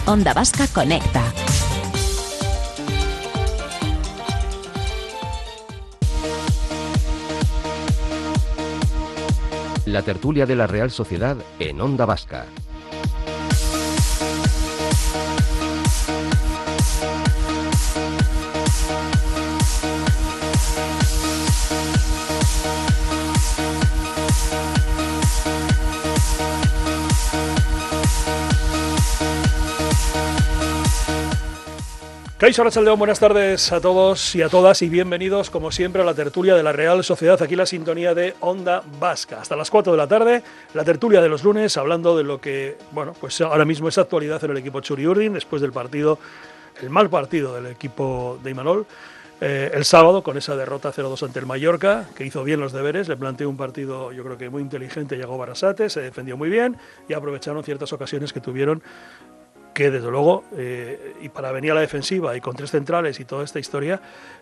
Onda Vasca Conecta. La tertulia de la Real Sociedad en Onda Vasca. Kaixo Arratsaldeon, buenas tardes a todos y a todas y bienvenidos como siempre a la tertulia de la Real Sociedad, aquí la sintonía de Onda Vasca. Hasta las 4 de la tarde, la tertulia de los lunes, hablando de lo que, bueno, pues ahora mismo es actualidad en el equipo Txuri-Urdin, después del partido, el mal partido del equipo de Imanol, el sábado con esa derrota 0-2 ante el Mallorca, que hizo bien los deberes, le planteó un partido yo creo que muy inteligente, llegó Barasate, se defendió muy bien y aprovecharon ciertas ocasiones que tuvieron, que desde luego, y para venir a la defensiva y con tres centrales y toda esta historia,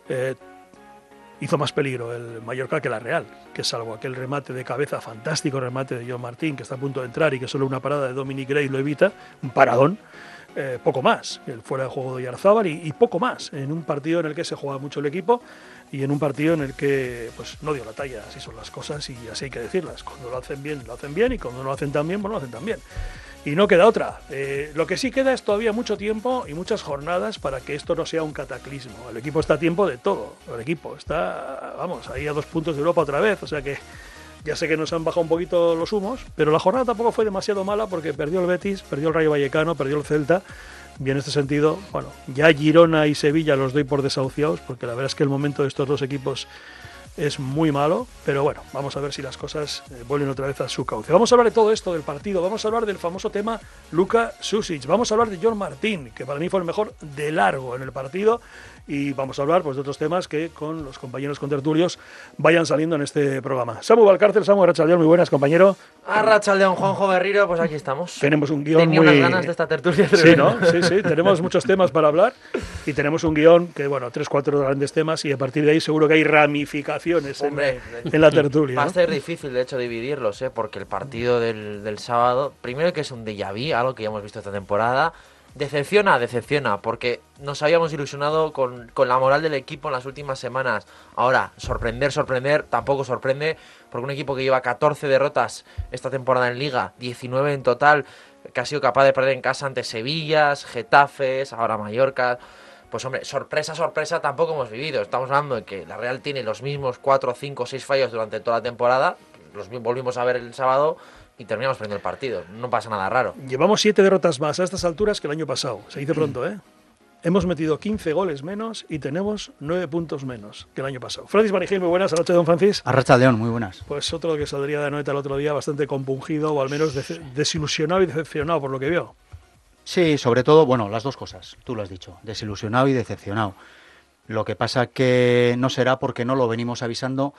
hizo más peligro el Mallorca que la Real, que salvo aquel remate de cabeza, fantástico remate de John Martín, que está a punto de entrar y que solo una parada de Dominic Gray lo evita, un paradón, poco más, el fuera de juego de Oyarzábal y poco más, en un partido en el que se juega mucho el equipo y en un partido en el que pues no dio la talla, así son las cosas y así hay que decirlas, cuando lo hacen bien y cuando no lo hacen tan bien, pues no lo hacen tan bien. Y no queda otra. Lo que sí queda es todavía mucho tiempo y muchas jornadas para que esto no sea un cataclismo. El equipo está a tiempo de todo. El equipo está, vamos, ahí a 2 puntos de Europa otra vez. O sea que ya sé que nos han bajado un poquito los humos, pero la jornada tampoco fue demasiado mala porque perdió el Betis, perdió el Rayo Vallecano, perdió el Celta. Y en este sentido, bueno, ya Girona y Sevilla los doy por desahuciados porque la verdad es que el momento de estos dos equipos es muy malo, pero bueno, vamos a ver si las cosas vuelven otra vez a su cauce. Vamos a hablar de todo esto, del partido, vamos a hablar del famoso tema Luka Sušić, vamos a hablar de John Martín, que para mí fue el mejor de largo en el partido, y vamos a hablar pues de otros temas que con los compañeros contertulios vayan saliendo en este programa. Samu Valcárcel, Samu Arratsaldeon, muy buenas, compañero. Arratsaldeon, Juanjo Berriro, pues aquí estamos. Tenemos un guión Tenía unas ganas de esta tertulia. Sí, ¿no? Sí, tenemos muchos temas para hablar y tenemos un guión que, bueno, 3-4 grandes temas y a partir de ahí seguro que hay ramificaciones en la tertulia. Va a ser difícil, de hecho, dividirlos, porque el partido del sábado, primero que es un déjà vu, algo que ya hemos visto esta temporada. Decepciona, porque nos habíamos ilusionado con la moral del equipo en las últimas semanas. Ahora, sorprender, tampoco sorprende, porque un equipo que lleva 14 derrotas esta temporada en Liga, 19 en total, que ha sido capaz de perder en casa ante Sevillas, Getafes, ahora Mallorca. Pues hombre, sorpresa tampoco hemos vivido. Estamos hablando de que la Real tiene los mismos 4, 5, 6 fallos durante toda la temporada. Los volvimos a ver el sábado y terminamos perdiendo el partido. No pasa nada raro. Llevamos 7 derrotas más a estas alturas que el año pasado. Se dice pronto, ¿eh? Hemos metido 15 goles menos y tenemos 9 puntos menos que el año pasado. Francis Marigil, muy buenas. Arratsaldeon, Francis. Arratsaldeon, muy buenas. Pues otro que saldría de Anoeta el otro día bastante compungido o al menos desilusionado y decepcionado por lo que vio. Sí, sobre todo, bueno, las dos cosas. Tú lo has dicho, desilusionado y decepcionado. Lo que pasa que no será porque no lo venimos avisando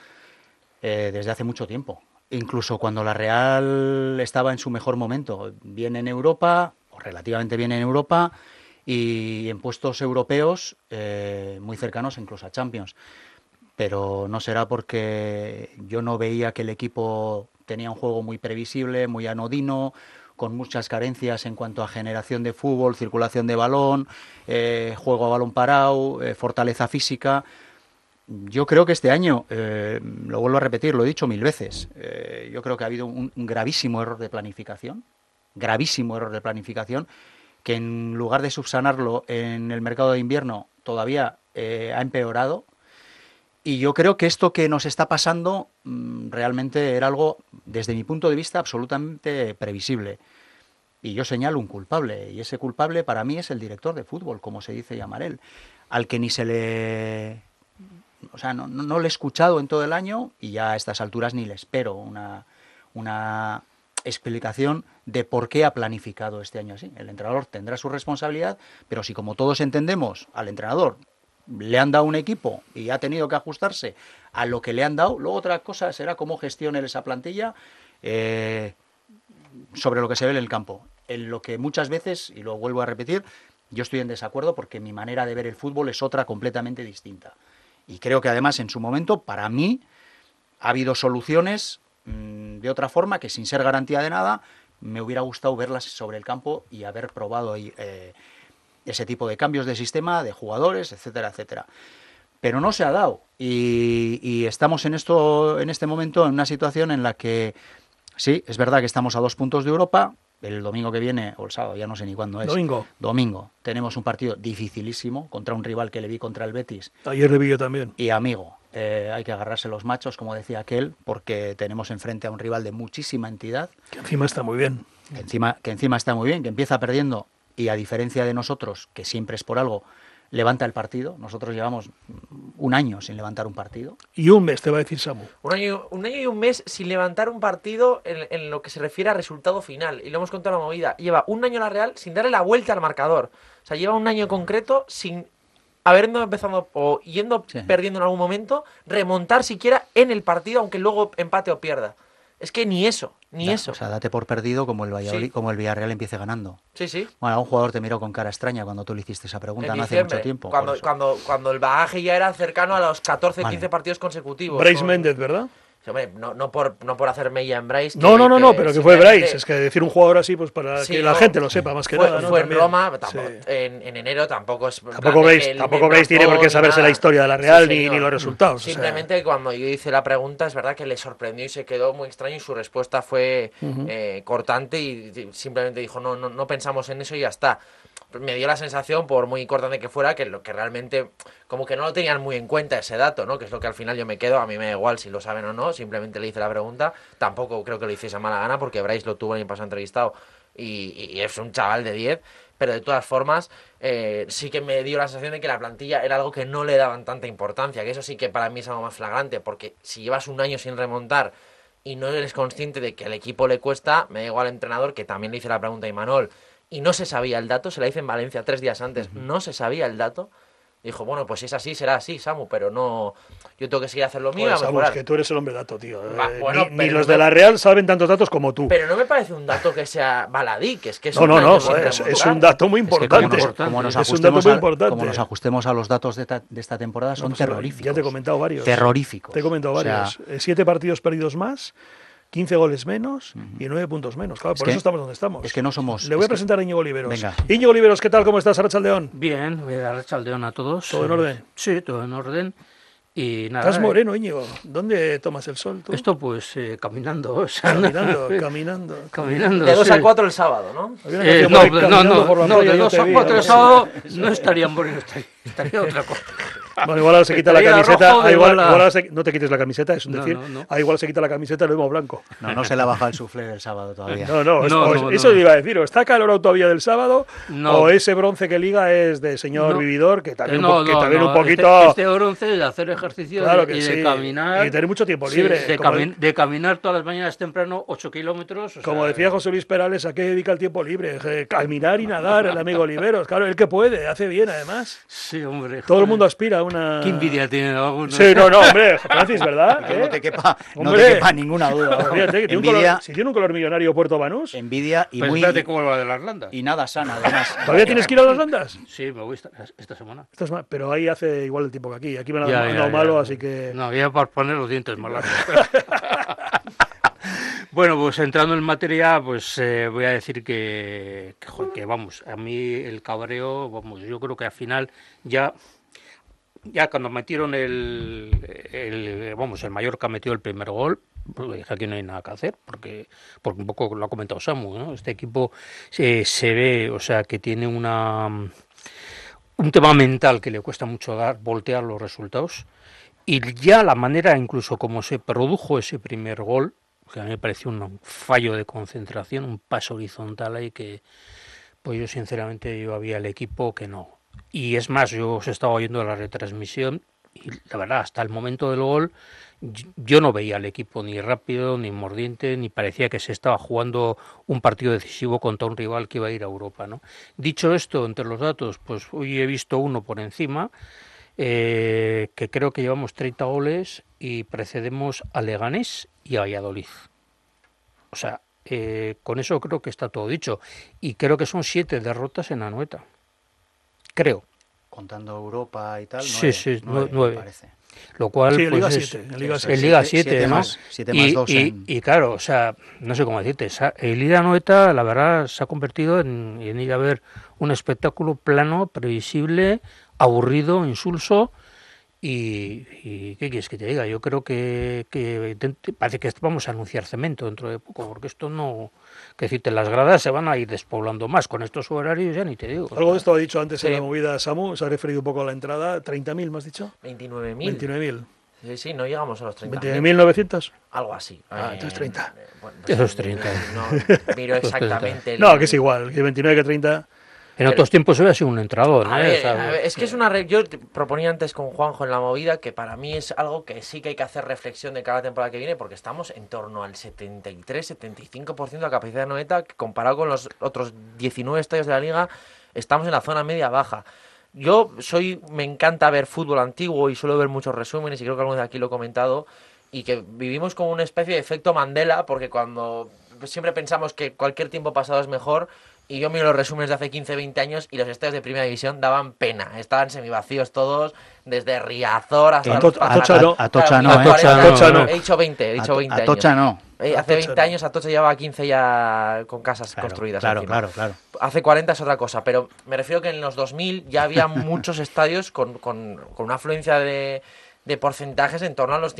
desde hace mucho tiempo. Incluso cuando la Real estaba en su mejor momento, bien en Europa, o relativamente bien en Europa, y en puestos europeos muy cercanos incluso a Champions. Pero no será porque yo no veía que el equipo tenía un juego muy previsible, muy anodino, con muchas carencias en cuanto a generación de fútbol, circulación de balón, juego a balón parado, fortaleza física. Yo creo que este año, lo vuelvo a repetir, lo he dicho 1000 veces, yo creo que ha habido un gravísimo error de planificación, que en lugar de subsanarlo en el mercado de invierno todavía ha empeorado. Y yo creo que esto que nos está pasando realmente era algo, desde mi punto de vista, absolutamente previsible. Y yo señalo un culpable, y ese culpable para mí es el director de fútbol, como se dice llamar él, al que ni se le... O sea, no le he escuchado en todo el año y ya a estas alturas ni le espero una explicación de por qué ha planificado este año así. El entrenador tendrá su responsabilidad, pero si como todos entendemos al entrenador le han dado un equipo y ha tenido que ajustarse a lo que le han dado, luego otra cosa será cómo gestione esa plantilla sobre lo que se ve en el campo. En lo que muchas veces, y lo vuelvo a repetir, yo estoy en desacuerdo porque mi manera de ver el fútbol es otra completamente distinta. Y creo que además en su momento, para mí, ha habido soluciones de otra forma que sin ser garantía de nada, me hubiera gustado verlas sobre el campo y haber probado ahí, ese tipo de cambios de sistema, de jugadores, etcétera, etcétera. Pero no se ha dado y estamos en este momento en una situación en la que sí, es verdad que estamos a 2 puntos de Europa. El domingo que viene, o el sábado, ya no sé ni cuándo es. Domingo. Tenemos un partido dificilísimo contra un rival que le vi contra el Betis. Ayer le vi yo también. Y amigo, hay que agarrarse los machos, como decía aquel, porque tenemos enfrente a un rival de muchísima entidad. Que encima está muy bien. Que encima está muy bien, que empieza perdiendo y a diferencia de nosotros, que siempre es por algo, levanta el partido. Nosotros llevamos un año sin levantar un partido. Y un mes, te va a decir Samu. Un año y un mes sin levantar un partido en lo que se refiere a resultado final. Y lo hemos contado en la movida. Lleva un año la Real sin darle la vuelta al marcador. O sea, lleva un año concreto sin habiendo empezado o yendo perdiendo en algún momento, remontar siquiera en el partido, aunque luego empate o pierda. Es que ni eso. O sea, date por perdido como el Valladolid, como el Villarreal empiece ganando. Sí. Bueno, un jugador te miró con cara extraña cuando tú le hiciste esa pregunta, no hace mucho tiempo. Cuando el bagaje ya era cercano a los 14, 15 partidos consecutivos. Brais Méndez, ¿verdad? Hombre, no por hacer mella en Brais. No, pero que fue Brais. Es que decir un jugador así, pues para que la gente lo sepa más que nada. Fue en Roma, en enero tampoco es. Tampoco Brais tiene por qué saberse la historia de la Real ni los resultados. Simplemente cuando yo hice la pregunta, es verdad que le sorprendió y se quedó muy extraño y su respuesta fue cortante y simplemente dijo, no pensamos en eso y ya está. Me dio la sensación, por muy cortante que fuera, que lo que realmente como que no lo tenían muy en cuenta ese dato, ¿no? Que es lo que al final yo me quedo, a mí me da igual si lo saben o no, simplemente le hice la pregunta, tampoco creo que lo hiciese a mala gana porque Brais lo tuvo el año pasado entrevistado y es un chaval de 10, pero de todas formas sí que me dio la sensación de que la plantilla era algo que no le daban tanta importancia, que eso sí que para mí es algo más flagrante, porque si llevas un año sin remontar y no eres consciente de que al equipo le cuesta, me da igual al entrenador, que también le hice la pregunta a Imanol, y no se sabía el dato, se la hice en Valencia 3 días antes, no se sabía el dato. Dijo, bueno, pues si es así, será así, Samu, pero no... Yo tengo que seguir haciendo lo mío. Pues, Samu, es que tú eres el hombre dato, tío. Ni los no de la Real saben tantos datos como tú. Pero no me parece un dato que sea baladí, que es que es es un dato muy importante. Es que como nos ajustemos a los datos de esta temporada, son terroríficos. Ya te he comentado varios. Terroríficos. Te he comentado varios. 7 partidos perdidos más, 15 goles menos y 9 puntos menos. Claro, por eso estamos donde estamos. Es que no somos... Le voy a presentar a Íñigo Oliveros. Venga. Íñigo Oliveros, ¿qué tal? ¿Cómo estás? Arratsaldeón. Bien, Arratsaldeón a todos. ¿Todo en orden? Sí, todo en orden. Y nada. Estás moreno, Íñigo. ¿Dónde tomas el sol tú? Esto pues caminando. O sea, caminando. De 2 a 4 el sábado, ¿no? No, de 2 a 4 el sábado no estaría moreno, estaría otra cosa. Bueno, igual ahora se quita la camiseta. Igual no te quites la camiseta, es un decir. No. Igual se quita la camiseta y lo vemos blanco. No se le ha bajado el suflé del sábado todavía. Eso le iba a decir. O está calorado todavía del sábado, o ese bronce que liga es de señor vividor, que también, un poquito. Este bronce de hacer ejercicio y de caminar. Y tener mucho tiempo libre. De caminar todas las mañanas temprano 8 kilómetros. Como decía José Luis Perales, ¿a qué dedica el tiempo libre? Caminar y nadar, el amigo Oliveros. Claro, él que puede, hace bien además. Sí, hombre. Todo el mundo aspira a una... ¿Qué envidia tienen algunos? Sí, hombre, Francis, ¿verdad? Que no te quepa ninguna duda. Fíjate, que si tiene un color millonario Puerto Banús. Envidia y pues muy... Espérate cómo va de las landas. Y nada sana, además. ¿Todavía tienes que ir a las landas? Sí, me voy esta semana. Pero ahí hace igual el tiempo que aquí. Aquí me han dado malo, así que... No, ya para poner los dientes más largos. Bueno, pues entrando en materia, pues voy a decir que vamos, a mí el cabreo, vamos, yo creo que al final ya cuando metieron el Mallorca metió el primer gol, pues dije, aquí no hay nada que hacer, porque un poco lo ha comentado Samu, ¿no? Este equipo se ve, o sea, que tiene un tema mental que le cuesta mucho voltear los resultados, y ya la manera incluso como se produjo ese primer gol, que a mí me pareció un fallo de concentración, un paso horizontal ahí que, pues yo sinceramente yo había el equipo que no. Y es más, yo os estaba oyendo la retransmisión y la verdad, hasta el momento del gol, yo no veía al equipo ni rápido, ni mordiente, ni parecía que se estaba jugando un partido decisivo contra un rival que iba a ir a Europa, ¿no? Dicho esto, entre los datos, pues hoy he visto uno por encima, que creo que llevamos 30 goles y precedemos a Leganés y a Valladolid. O sea, con eso creo que está todo dicho. Y creo que son 7 derrotas en Anoeta. Creo. Contando Europa y tal, 9, 9. Parece. Lo cual, Sí, en pues Liga es, 7, en Liga en Liga 7 7, ¿no? más 2 Y claro, o sea, no sé cómo decirte, el ir a Anoeta, la verdad, se ha convertido en ir a ver un espectáculo plano, previsible, aburrido, insulso. ¿Y qué quieres que te diga? Yo creo que parece que vamos a anunciar cemento dentro de poco, porque esto no... Que decirte, las gradas se van a ir despoblando más. Con estos horarios ya ni te digo. Algo de esto ha dicho antes Sí. en la movida Samu, se ha referido un poco a la entrada. ¿30.000 me has dicho? 29.000. 29.000. Sí, no llegamos a los 30.000. 29.900. Algo así. Entonces 30. Bueno, Eso es 30. No miro exactamente. No, que es igual, que 29 que 30. En otros tiempos hubiera sido un entrador, A ¿eh? ver, O sea, es que es una... Yo te proponía antes con Juanjo en la movida que para mí es algo que sí que hay que hacer reflexión de cada temporada que viene, porque estamos en torno al 73-75% de la capacidad de Anoeta, que comparado con los otros 19 estadios de la liga, estamos en la zona media-baja. Me encanta ver fútbol antiguo y suelo ver muchos resúmenes, y creo que alguno de aquí lo he comentado, y que vivimos como una especie de efecto Mandela, porque cuando siempre pensamos que cualquier tiempo pasado es mejor, y yo miro los resúmenes de hace 15-20 años y los estadios de primera división daban pena, estaban semivacíos todos, desde Riazor hasta... Atocha no. Atocha no, Atocha no. He dicho 20 años. Atocha no. Hace 20 años Atocha llevaba 15 ya con casas construidas. Claro, encima. claro. Hace 40 es otra cosa, pero me refiero que en los 2000 ya había muchos estadios con una afluencia de porcentajes en torno a los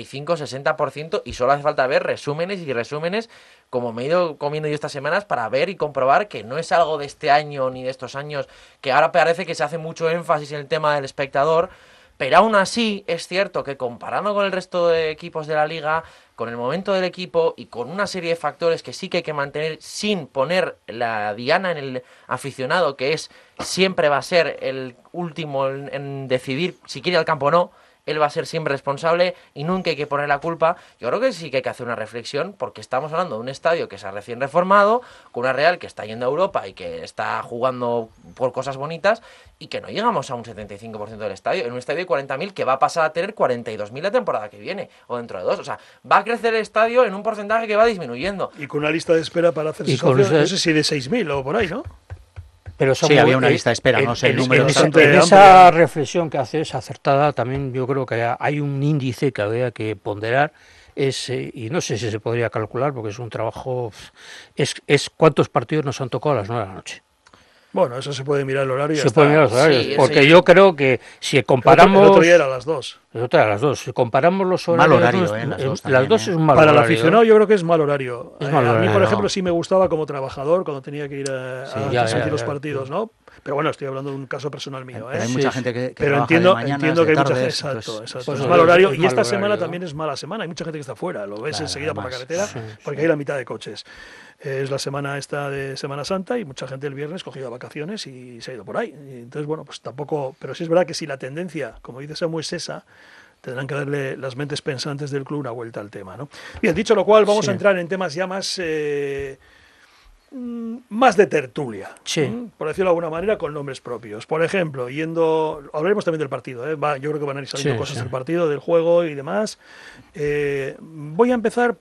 55-60%, y solo hace falta ver resúmenes y resúmenes, como me he ido comiendo yo estas semanas, para ver y comprobar que no es algo de este año ni de estos años, que ahora parece que se hace mucho énfasis en el tema del espectador, pero aún así es cierto que comparando con el resto de equipos de la liga, con el momento del equipo y con una serie de factores que sí que hay que mantener sin poner la diana en el aficionado, que siempre va a ser el último en decidir si quiere ir al campo o no, él va a ser siempre responsable y nunca hay que poner la culpa. Yo creo que sí que hay que hacer una reflexión, porque estamos hablando de un estadio que se ha recién reformado, con una Real que está yendo a Europa y que está jugando por cosas bonitas, y que no llegamos a un 75% del estadio, en un estadio de 40.000 que va a pasar a tener 42.000 la temporada que viene, o dentro de 2. O sea, va a crecer el estadio en un porcentaje que va disminuyendo. Y con una lista de espera para hacerse socio, no sé si de 6.000 o por ahí, ¿no? Pero sí, había una lista de espera, no sé el número. En esa reflexión que haces acertada, también yo creo que hay un índice que habría que ponderar, y no sé si se podría calcular, porque es un trabajo, es cuántos partidos nos han tocado a las 9 de la noche. Bueno, eso se puede mirar el horario. Se puede mirar los horarios, Sí, porque sí. yo creo que si comparamos... El otro día era a las 2. El otro era a las 2. Si comparamos los horarios... Mal horario, las dos es un mal Para horario. el aficionado yo creo que es mal horario. Es mal A mí, horario, por no. ejemplo, sí me gustaba como trabajador cuando tenía que ir a transmitir los partidos, ¿no? Pero bueno, estoy hablando de un caso personal mío, Pero hay ¿eh? mucha Sí, gente que Pero trabaja entiendo, de mañanas, entiendo que de hay mucha gente... tardes, Exacto, entonces, exacto. pues Es eso mal horario. es Y mal esta horario, semana ¿no? también es mala semana. Hay mucha gente que está fuera. Lo ves Claro, enseguida por la además. carretera, Sí, porque hay la mitad de coches. Es la semana esta de Semana Santa y mucha gente el viernes cogió vacaciones y se ha ido por ahí. Y entonces, bueno, pues tampoco... Pero sí es verdad que si la tendencia, como dice Samu, es esa, tendrán que darle las mentes pensantes del club una vuelta al tema, ¿no? Bien, dicho lo cual, vamos a entrar en temas ya más de tertulia, Sí. por decirlo de alguna manera, con nombres propios. Por ejemplo, hablaremos también del partido, yo creo que van a ir saliendo cosas del partido, del juego y demás. Voy a empezar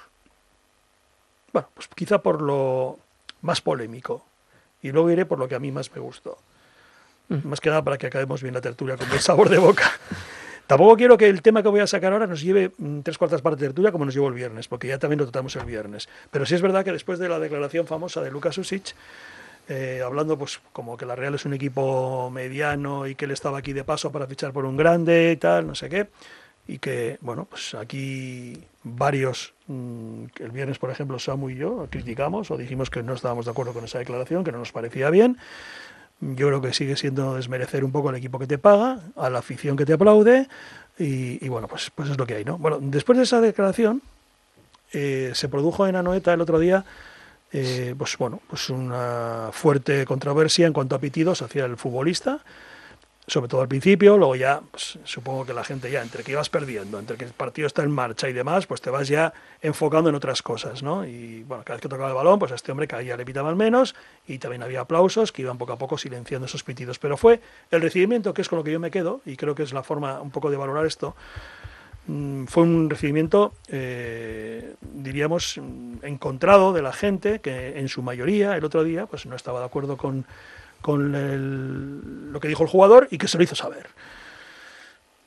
pues quizá por lo más polémico, y luego iré por lo que a mí más me gustó. Más que nada para que acabemos bien la tertulia con buen sabor de boca. Tampoco quiero que el tema que voy a sacar ahora nos lleve 3/4 partes de tertulia como nos llevó el viernes, porque ya también lo tratamos el viernes. Pero sí es verdad que después de la declaración famosa de Luka Sušić, hablando pues como que la Real es un equipo mediano y que él estaba aquí de paso para fichar por un grande y tal, no sé qué, y que, bueno, pues aquí varios, el viernes por ejemplo Samu y yo criticamos o dijimos que no estábamos de acuerdo con esa declaración, que no nos parecía bien. Yo creo que sigue siendo desmerecer un poco al equipo que te paga, a la afición que te aplaude, y bueno, pues es lo que hay, ¿no? Bueno, después de esa declaración, se produjo en Anoeta el otro día, pues una fuerte controversia en cuanto a pitidos hacia el futbolista, sobre todo al principio. Luego ya, pues, supongo que la gente ya, entre que ibas perdiendo, entre que el partido está en marcha y demás, pues te vas ya enfocando en otras cosas, ¿no? Y bueno, cada vez que tocaba el balón, pues a este hombre caía, le pitaban menos, y también había aplausos que iban poco a poco silenciando esos pitidos. Pero fue el recibimiento, que es con lo que yo me quedo, y creo que es la forma un poco de valorar esto, fue un recibimiento, diríamos, encontrado de la gente, que en su mayoría, el otro día, pues no estaba de acuerdo con lo que dijo el jugador y que se lo hizo saber.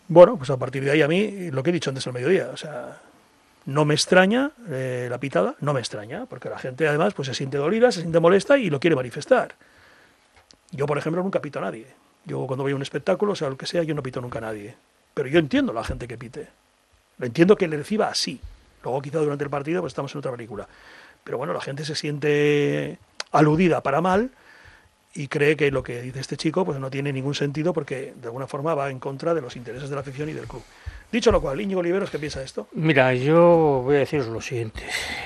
Bueno, pues a partir de ahí a mí, lo que he dicho antes al mediodía, o sea, no me extraña la pitada, no me extraña, porque la gente además pues se siente dolida, se siente molesta y lo quiere manifestar. Yo, por ejemplo, nunca pito a nadie. Yo cuando voy a un espectáculo, sea lo que sea, yo no pito nunca a nadie. Pero yo entiendo a la gente que pite. Lo entiendo que le reciba así. Luego quizá durante el partido pues estamos en otra película. Pero bueno, la gente se siente aludida para mal y cree que lo que dice este chico pues no tiene ningún sentido porque de alguna forma va en contra de los intereses de la afición y del club. Dicho lo cual, Íñigo Oliveros, ¿qué piensa de esto? Mira, yo voy a deciros lo siguiente.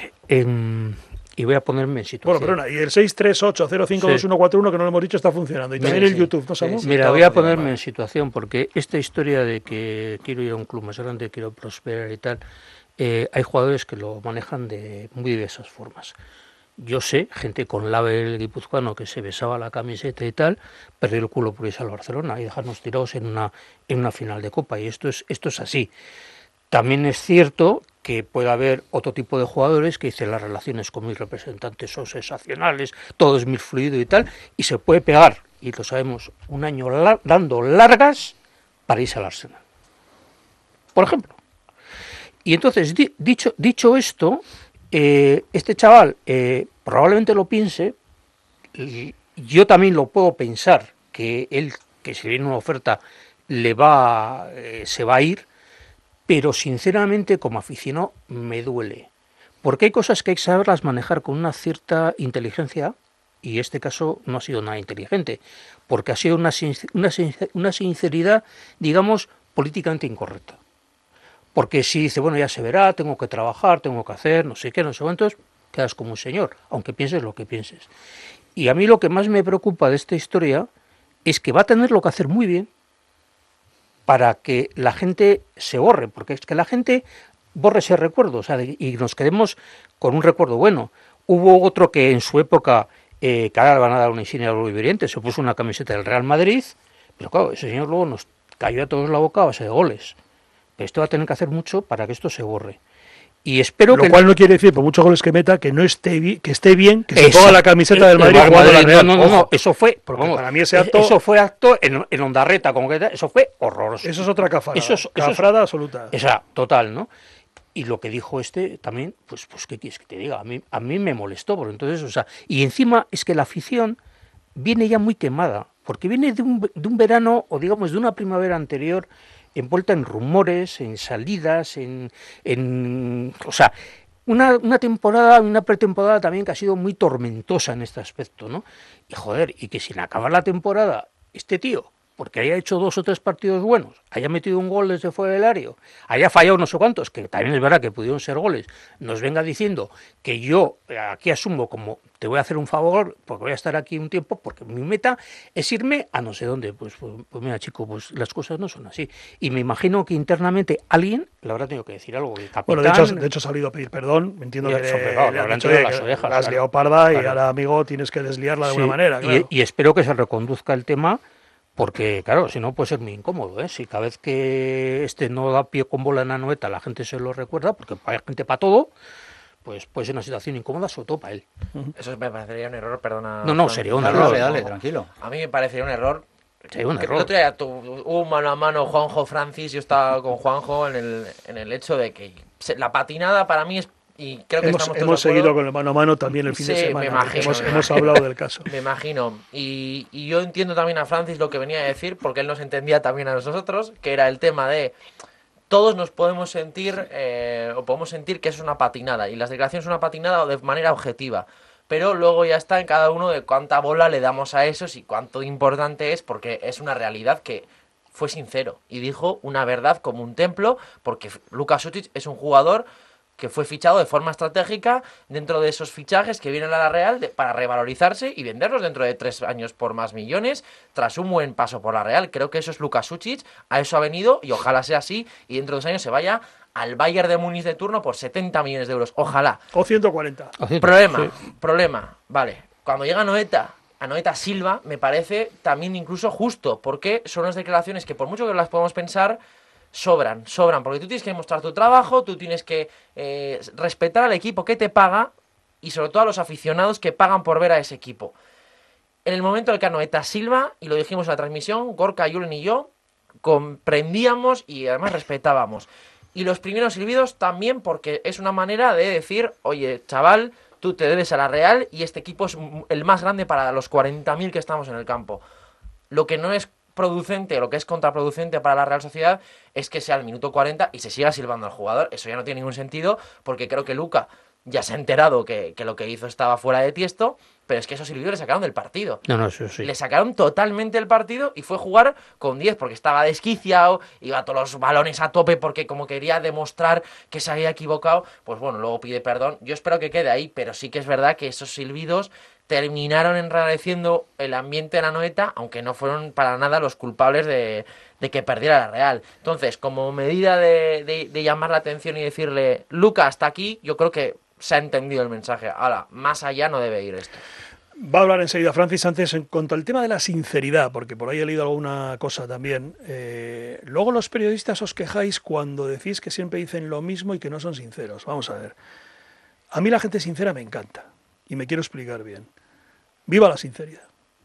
Y voy a ponerme en situación. Bueno, perdona, y el 638052141 que no lo hemos dicho está funcionando. Y también el YouTube, ¿no, Samu? Mira, voy a ponerme en situación porque esta historia de que quiero ir a un club más grande, quiero prosperar y tal, hay jugadores que lo manejan de muy diversas formas. Yo sé, gente con label guipuzcoano que se besaba la camiseta y tal, perdió el culo por irse al Barcelona y dejarnos tirados en una final de Copa. Y esto es así. También es cierto que puede haber otro tipo de jugadores que dicen las relaciones con mis representantes son sensacionales, todo es muy fluido y tal, y se puede pegar, y lo sabemos, un año dando largas para irse al Arsenal. Por ejemplo. Y entonces, dicho esto, este chaval probablemente lo piense, y yo también lo puedo pensar, que él, que si viene una oferta, se va a ir, pero sinceramente como aficionado me duele, porque hay cosas que hay que saberlas manejar con una cierta inteligencia, y este caso no ha sido nada inteligente, porque ha sido una sinceridad, digamos, políticamente incorrecta. Porque si dice, bueno, ya se verá, tengo que trabajar, tengo que hacer, no sé qué, no sé cuántos, quedas como un señor, aunque pienses lo que pienses. Y a mí lo que más me preocupa de esta historia es que va a tenerlo que hacer muy bien para que la gente se borre, porque es que la gente borre ese recuerdo, o sea, y nos quedemos con un recuerdo bueno. Hubo otro que en su época, que ahora le van a dar una insignia al Viviente, se puso una camiseta del Real Madrid, pero claro, ese señor luego nos cayó a todos la boca a base de goles. Pero esto va a tener que hacer mucho para que esto se borre. Y espero lo cual no quiere decir, por muchos goles que meta, que no esté bien, que esté bien, que se ponga la camiseta del Madrid jugando la Real. No, eso fue, porque vamos, para mí ese acto, eso fue acto en Ondarreta, como que eso fue horroroso. Eso es otra cafrada, cafrada absoluta. Esa, total, ¿no? Y lo que dijo este también, pues ¿qué quieres que te diga? A mí me molestó, porque entonces, o sea, y encima es que la afición viene ya muy quemada, porque viene de un verano, o digamos de una primavera anterior, envuelta en rumores, en salidas, o sea, una temporada, una pretemporada también que ha sido muy tormentosa en este aspecto, ¿no? Y joder, y que sin acabar la temporada, este tío, porque haya hecho 2 o 3 partidos buenos, haya metido un gol desde fuera del área, haya fallado no sé cuántos, que también es verdad que pudieron ser goles, nos venga diciendo que yo aquí asumo como te voy a hacer un favor, porque voy a estar aquí un tiempo, porque mi meta es irme a no sé dónde. Pues mira, chico, pues las cosas no son así. Y me imagino que internamente alguien le habrá tenido que decir algo. El capitán, bueno, de hecho ha salido a pedir perdón. Me entiendo que le has liado parda, y ahora, amigo, tienes que desliarla de alguna manera. Claro. Y espero que se reconduzca el tema, porque, claro, si no puede ser muy incómodo, ¿eh? Si cada vez que no da pie con bola en Anoeta la gente se lo recuerda, porque hay gente para todo, pues puede ser una situación incómoda, sobre todo para él. Eso me parecería un error, perdona. No, sería un error. Dale, tranquilo. A mí me parecería un error. Sería un error. El otro día hubo mano a mano Juanjo Francis, yo estaba con Juanjo en el hecho de que la patinada para mí es. Y creo que hemos seguido con el mano a mano también el fin de semana. Me imagino, hemos hablado del caso. Me imagino. Y yo entiendo también a Francis lo que venía a decir, porque él nos entendía también a nosotros, que era el tema de todos nos podemos sentir o podemos sentir que es una patinada, y las declaraciones son una patinada de manera objetiva. Pero luego ya está en cada uno de cuánta bola le damos a esos y cuánto importante es, porque es una realidad que fue sincero y dijo una verdad como un templo, porque Luka Šukić es un jugador que fue fichado de forma estratégica dentro de esos fichajes que vienen a la Real para revalorizarse y venderlos dentro de 3 años por más millones, tras un buen paso por la Real. Creo que eso es Luka Šukić, a eso ha venido y ojalá sea así, y dentro de 2 años se vaya al Bayern de Múnich de turno por 70 millones de euros, ojalá. O 140. Problema, vale, cuando llega Anoeta Silva, me parece también incluso justo, porque son unas declaraciones que por mucho que las podamos pensar, sobran, porque tú tienes que demostrar tu trabajo, tú tienes que respetar al equipo que te paga y sobre todo a los aficionados que pagan por ver a ese equipo. En el momento en el que Anoeta Silva, y lo dijimos en la transmisión, Gorka, Julen y yo, comprendíamos y además respetábamos. Y los primeros silbidos también, porque es una manera de decir, oye, chaval, tú te debes a la Real y este equipo es el más grande para los 40.000 que estamos en el campo. Lo que no es producente, lo que es contraproducente para la Real Sociedad es que sea el minuto 40 y se siga silbando al jugador. Eso ya no tiene ningún sentido, porque creo que Luka ya se ha enterado que lo que hizo estaba fuera de tiesto, pero es que esos silbidos le sacaron del partido. No, sí, sí. Le sacaron totalmente el partido y fue jugar con 10 porque estaba desquiciado, iba a todos los balones a tope porque como quería demostrar que se había equivocado, pues bueno, luego pide perdón. Yo espero que quede ahí, pero sí que es verdad que esos silbidos terminaron enrareciendo el ambiente de la Anoeta, aunque no fueron para nada los culpables de que perdiera la Real. Entonces, como medida de llamar la atención y decirle, Luka, hasta aquí, yo creo que se ha entendido el mensaje. Ahora, más allá no debe ir esto. Va a hablar enseguida Francis. Antes, en cuanto al tema de la sinceridad, porque por ahí he leído alguna cosa también. Luego los periodistas os quejáis cuando decís que siempre dicen lo mismo y que no son sinceros. Vamos a ver. A mí la gente sincera me encanta y me quiero explicar bien. Viva la sinceridad.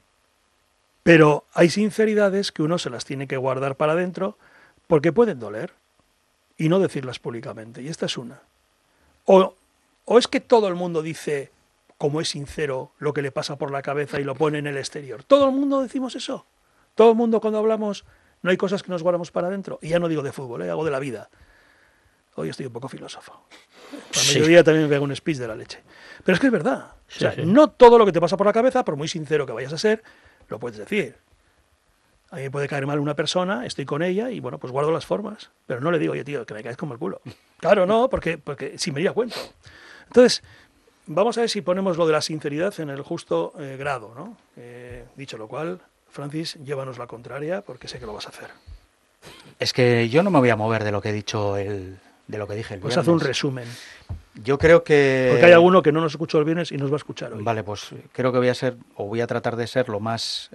Pero hay sinceridades que uno se las tiene que guardar para adentro porque pueden doler y no decirlas públicamente. Y esta es una. O es que todo el mundo dice, como es sincero, lo que le pasa por la cabeza y lo pone en el exterior. Todo el mundo decimos eso. Todo el mundo cuando hablamos, no hay cosas que nos guardamos para adentro. Y ya no digo de fútbol, hago de la vida. Hoy estoy un poco filósofo. A mediodía también me hago un speech de la leche. Pero es que es verdad. O sea, no todo lo que te pasa por la cabeza, por muy sincero que vayas a ser, lo puedes decir. A mí me puede caer mal una persona, estoy con ella y bueno, pues guardo las formas. Pero no le digo, oye tío, que me caes como el culo. Claro, no, porque si me iría a cuento. Entonces, vamos a ver si ponemos lo de la sinceridad en el justo grado, ¿no? Dicho lo cual, Francis, llévanos la contraria porque sé que lo vas a hacer. Es que yo no me voy a mover de lo que he dicho de lo que dije el pues viernes. Haz un resumen. Yo creo que... Porque hay alguno que no nos escuchó el viernes y nos va a escuchar hoy. Vale, pues creo que voy a tratar de ser lo más...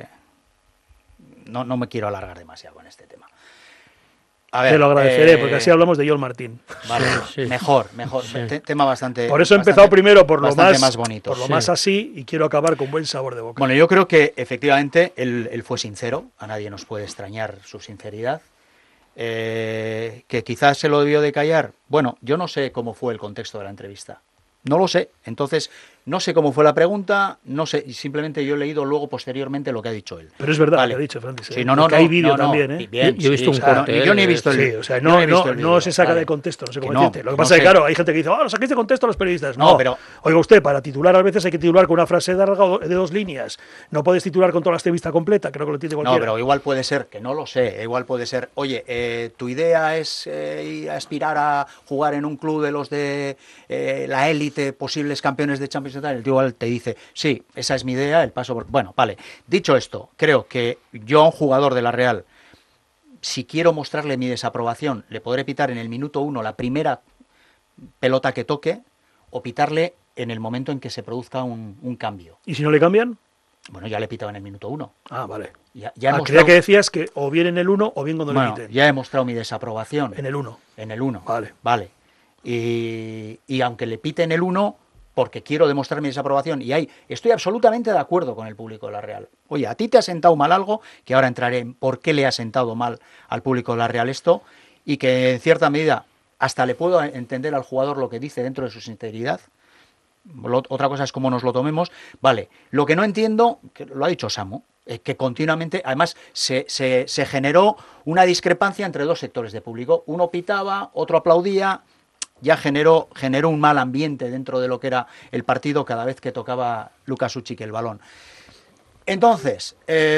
No me quiero alargar demasiado con este tema. A ver, te lo agradeceré, porque así hablamos de Joel Martín. Vale, sí. Mejor. Sí. Tema bastante... Por eso he empezado primero por lo más bonito. Por lo más así y quiero acabar con buen sabor de boca. Bueno, yo creo que efectivamente él fue sincero. A nadie nos puede extrañar su sinceridad. Que quizás se lo debió de callar. Bueno, yo no sé cómo fue el contexto de la entrevista. No lo sé. Entonces, no sé cómo fue la pregunta, no sé, y simplemente yo he leído luego posteriormente lo que ha dicho él. Pero es verdad vale. lo que ha dicho Francis. Sí, no, hay vídeo también, ¿eh? Bien, yo he visto un corte. Yo ni he visto el sí, vídeo. o sea, no se saca vale. de contexto, no sé cómo Que decirte. Lo que no pasa es sé. que, claro, hay gente que dice, lo saquéis de contexto a los periodistas. No, pero... Oiga usted, para titular a veces hay que titular con una frase larga de 2 líneas. No puedes titular con toda la entrevista completa, creo que lo entiende cualquiera. No, pero igual puede ser, que no lo sé, igual puede ser, oye, tu idea es aspirar a jugar en un club de los de la élite, posibles campeones de Champions y tal. El tío igual te dice, sí, esa es mi idea, el paso por... Bueno, vale. Dicho esto, creo que yo a un jugador de la Real, si quiero mostrarle mi desaprobación, le podré pitar en el minuto 1 la primera pelota que toque o pitarle en el momento en que se produzca un cambio. ¿Y si no le cambian? Bueno, ya le he pitado en el minuto 1. Ah, vale. Ya creía que decías que o bien en el 1 o bien cuando le quiten. Ya he mostrado mi desaprobación. En el 1. En el 1. Vale. Y aunque le pite en el 1, porque quiero demostrar mi desaprobación, y ahí estoy absolutamente de acuerdo con el público de la Real. Oye, a ti te ha sentado mal algo, que ahora entraré en por qué le ha sentado mal al público de la Real esto, y que en cierta medida hasta le puedo entender al jugador lo que dice dentro de su sinceridad. Otra cosa es cómo nos lo tomemos. Vale, lo que no entiendo, que lo ha dicho Samu, que continuamente, además se generó una discrepancia entre dos sectores de público. Uno pitaba, otro aplaudía. Ya generó un mal ambiente dentro de lo que era el partido cada vez que tocaba Luka Šućik el balón. Entonces,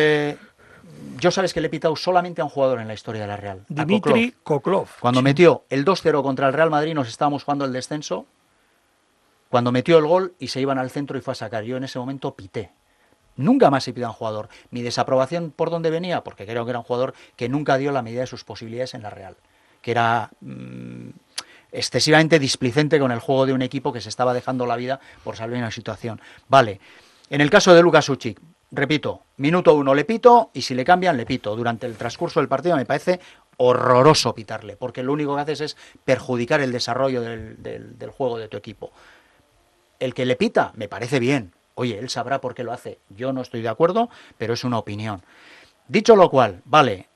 yo sabes que le he pitado solamente a un jugador en la historia de la Real. Dmitry Koklov. Cuando metió el 2-0 contra el Real Madrid, nos estábamos jugando el descenso. Cuando metió el gol y se iban al centro y fue a sacar. Yo en ese momento pité. Nunca más he pitado a un jugador. Mi desaprobación, ¿por dónde venía? Porque creo que era un jugador que nunca dio la medida de sus posibilidades en la Real. Que era... excesivamente displicente con el juego de un equipo que se estaba dejando la vida por salvar una situación. Vale, en el caso de Luka Šućik, repito, minuto 1 le pito y si le cambian le pito. Durante el transcurso del partido me parece horroroso pitarle, porque lo único que haces es perjudicar el desarrollo del juego de tu equipo. El que le pita me parece bien. Oye, él sabrá por qué lo hace. Yo no estoy de acuerdo, pero es una opinión. Dicho lo cual, vale,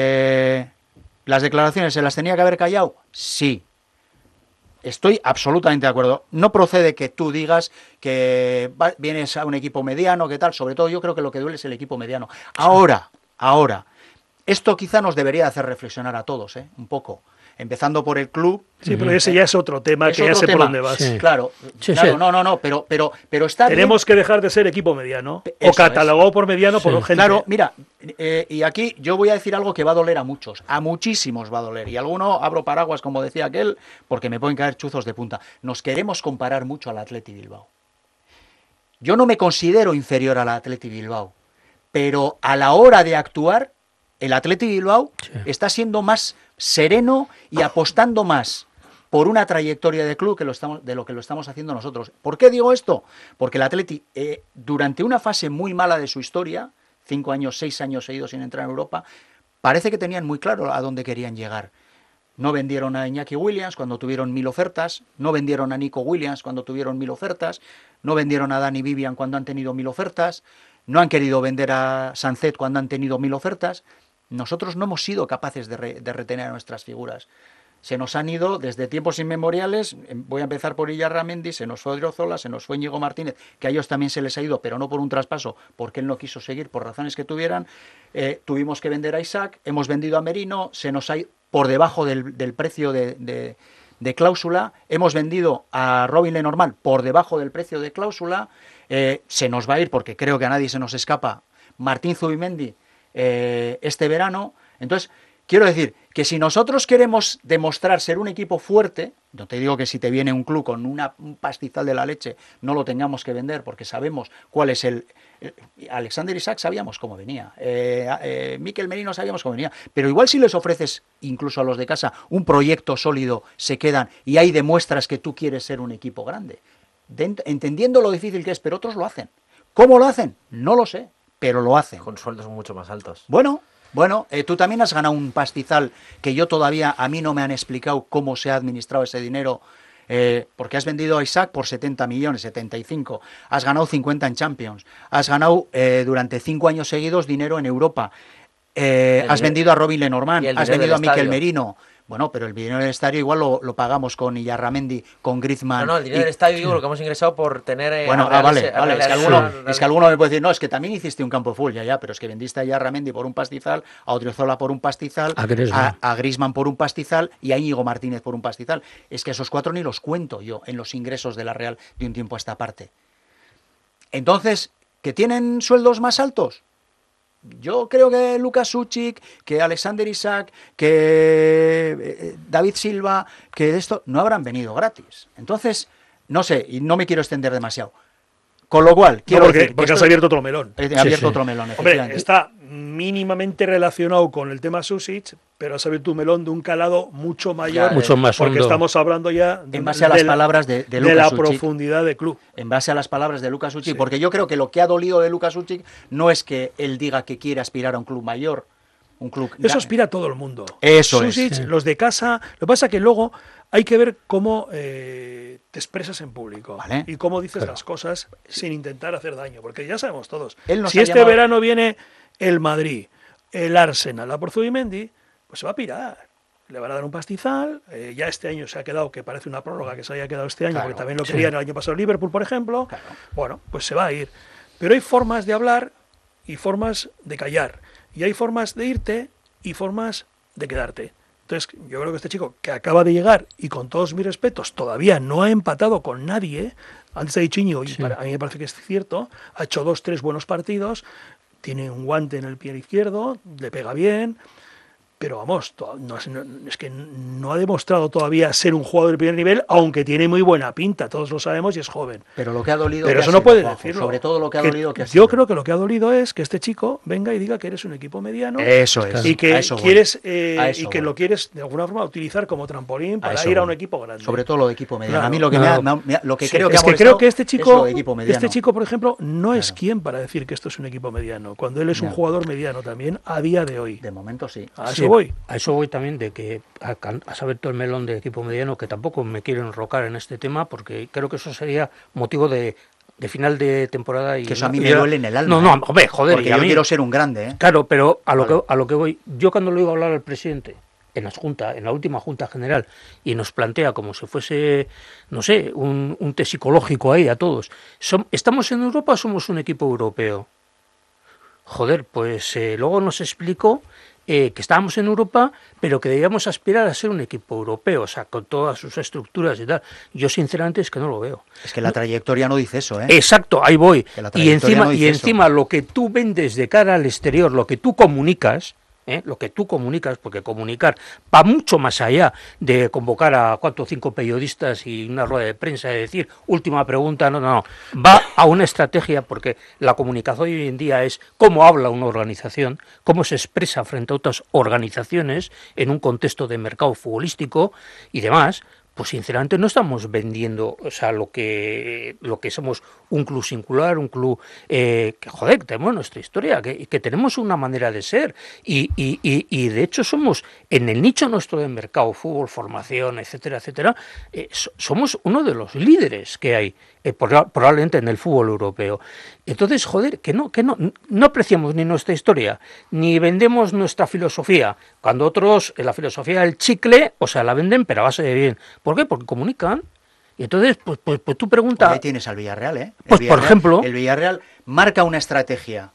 ¿las declaraciones se las tenía que haber callado? Sí. Estoy absolutamente de acuerdo. No procede que tú digas que vienes a un equipo mediano, que tal. Sobre todo yo creo que lo que duele es el equipo mediano. Ahora, esto quizá nos debería hacer reflexionar a todos, un poco. Empezando por el club. Sí, pero ese ya es otro tema, que ya sé por dónde vas. Sí. Claro, sí. No, pero está Tenemos que dejar de ser equipo mediano, o catalogado por mediano por gente. Claro, mira, y aquí yo voy a decir algo que va a doler a muchos, a muchísimos va a doler, y alguno abro paraguas, como decía aquel, porque me pueden caer chuzos de punta. Nos queremos comparar mucho al Athletic Bilbao. Yo no me considero inferior al Athletic Bilbao, pero a la hora de actuar, el Athletic Bilbao está siendo más sereno y apostando más por una trayectoria de club de lo que lo estamos haciendo nosotros. ¿Por qué digo esto? Porque el Athletic, durante una fase muy mala de su historia, 5 años, 6 años seguidos sin entrar en Europa, parece que tenían muy claro a dónde querían llegar. No vendieron a Iñaki Williams cuando tuvieron 1000 ofertas, no vendieron a Nico Williams cuando tuvieron 1000 ofertas, no vendieron a Dani Vivian cuando han tenido 1000 ofertas, no han querido vender a Sancet cuando han tenido 1000 ofertas. Nosotros no hemos sido capaces de retener a nuestras figuras. Se nos han ido desde tiempos inmemoriales. Voy a empezar por Illarramendi, se nos fue Odriozola, se nos fue Íñigo Martínez, que a ellos también se les ha ido, pero no por un traspaso, porque él no quiso seguir por razones que tuvieran. Tuvimos que vender a Isaac, hemos vendido a Merino, se nos ha ido por debajo del precio de cláusula, hemos vendido a Robin Lenormand por debajo del precio de cláusula, se nos va a ir, porque creo que a nadie se nos escapa, Martín Zubimendi este verano. Entonces, quiero decir que si nosotros queremos demostrar ser un equipo fuerte, no te digo que si te viene un club con un pastizal de la leche no lo tengamos que vender, porque sabemos cuál es Alexander Isaac sabíamos cómo venía, Mikel Merino sabíamos cómo venía, pero igual si les ofreces, incluso a los de casa, un proyecto sólido, se quedan y ahí demuestras que tú quieres ser un equipo grande, entendiendo lo difícil que es, pero otros lo hacen. ¿Cómo lo hacen? No lo sé, pero lo hacen. Con sueldos mucho más altos. Bueno, tú también has ganado un pastizal que a mí no me han explicado cómo se ha administrado ese dinero, porque has vendido a Isaac por 70 millones, 75, has ganado 50 en Champions, has ganado durante 5 años seguidos dinero en Europa, has vendido a Robin Lenormand, has vendido a Mikel Merino. Bueno, pero el dinero del estadio igual lo pagamos con Illarramendi, con Griezmann. No, el dinero del estadio digo lo que hemos ingresado por tener... Bueno, vale. Es que alguno me puede decir, no, es que también hiciste un campo de fútbol, ya, pero es que vendiste a Illarramendi por un pastizal, a Odriozola por un pastizal, a Griezmann por un pastizal y a Íñigo Martínez por un pastizal. Es que esos 4 ni los cuento yo en los ingresos de la Real de un tiempo a esta parte. Entonces, ¿que tienen sueldos más altos? Yo creo que Luka Suchik, que Alexander Isaac, que David Silva, que esto no habrán venido gratis. Entonces, no sé, y no me quiero extender demasiado. Con lo cual, quiero decir... Porque has abierto otro melón. He abierto otro melón, efectivamente. Hombre, está mínimamente relacionado con el tema Susic, pero has abierto un melón de un calado mucho mayor, mucho más porque hondo. Estamos hablando ya en base a las palabras de Luka la Suchik, profundidad de club. En base a las palabras de Luka Suchik, porque yo creo que lo que ha dolido de Luka Suchik no es que él diga que quiere aspirar a un club mayor, un club... Eso aspira a todo el mundo. Eso Susic, es. Los de casa, lo que pasa es que luego hay que ver cómo te expresas en público, ¿vale? Y cómo dices las cosas sin intentar hacer daño, porque ya sabemos todos, Si este verano viene el Madrid, el Arsenal, a por Zubimendi, pues se va a pirar. Le van a dar un pastizal, ya este año se ha quedado, que parece una prórroga que se haya quedado este año, porque también lo querían el año pasado el Liverpool, por ejemplo. Claro. Bueno, pues se va a ir. Pero hay formas de hablar y formas de callar. Y hay formas de irte y formas de quedarte. Entonces, yo creo que este chico que acaba de llegar y con todos mis respetos todavía no ha empatado con nadie, antes ha dicho Íñigo, y a mí me parece que es cierto, ha hecho 2-3 buenos partidos, tiene un guante en el pie izquierdo, le pega bien, pero vamos, es que no ha demostrado todavía ser un jugador de primer nivel, aunque tiene muy buena pinta, todos lo sabemos y es joven. Pero lo que ha dolido... Pero eso no puede decirlo. Sobre todo lo que ha dolido... Yo creo que lo que ha dolido es que este chico venga y diga que eres un equipo mediano. Eso es. Y que quieres lo quieres de alguna forma utilizar como trampolín para ir a un equipo grande. Sobre todo lo de equipo mediano. Claro, a mí lo que creo que es que creo que este chico, por ejemplo, no es quien para decir que esto es un equipo mediano, cuando él es un jugador mediano también a día de hoy. De momento sí. A eso voy. A eso voy también, de que has abierto el melón de equipo mediano, que tampoco me quiero enrocar en este tema, porque creo que eso sería motivo de de final de temporada. Y que eso a mí me duele en el alma. No, hombre, joder. Porque y a yo mí, quiero ser un grande, ¿eh? Claro, pero a lo que voy, yo cuando le iba a hablar al presidente en la última Junta General, y nos plantea como si fuese, no sé, un test psicológico ahí a todos. ¿Estamos en Europa o somos un equipo europeo? Joder, pues luego nos explicó que estábamos en Europa, pero que debíamos aspirar a ser un equipo europeo, o sea, con todas sus estructuras y tal. Yo sinceramente es que no lo veo. Es que la trayectoria no dice eso, ¿eh? Exacto, ahí voy. Que la Y trayectoria no dice encima lo que tú vendes de cara al exterior, lo que tú comunicas, porque comunicar va mucho más allá de convocar a 4 o 5 periodistas y una rueda de prensa y decir última pregunta, no, va a una estrategia, porque la comunicación hoy en día es cómo habla una organización, cómo se expresa frente a otras organizaciones en un contexto de mercado futbolístico y demás. Pues sinceramente no estamos vendiendo, o sea, lo que somos un club singular, un club que tenemos nuestra historia, que tenemos una manera de ser y de hecho somos, en el nicho nuestro de mercado, fútbol, formación, etcétera, somos uno de los líderes que hay, probablemente en el fútbol europeo. Entonces, que no apreciamos ni nuestra historia, ni vendemos nuestra filosofía, cuando otros, la filosofía del chicle, o sea, la venden, pero a base de bien. ¿Por qué? Porque comunican. Y entonces, pues tú preguntas... Ahí tienes al Villarreal, ¿eh? Pues, por ejemplo... El Villarreal marca una estrategia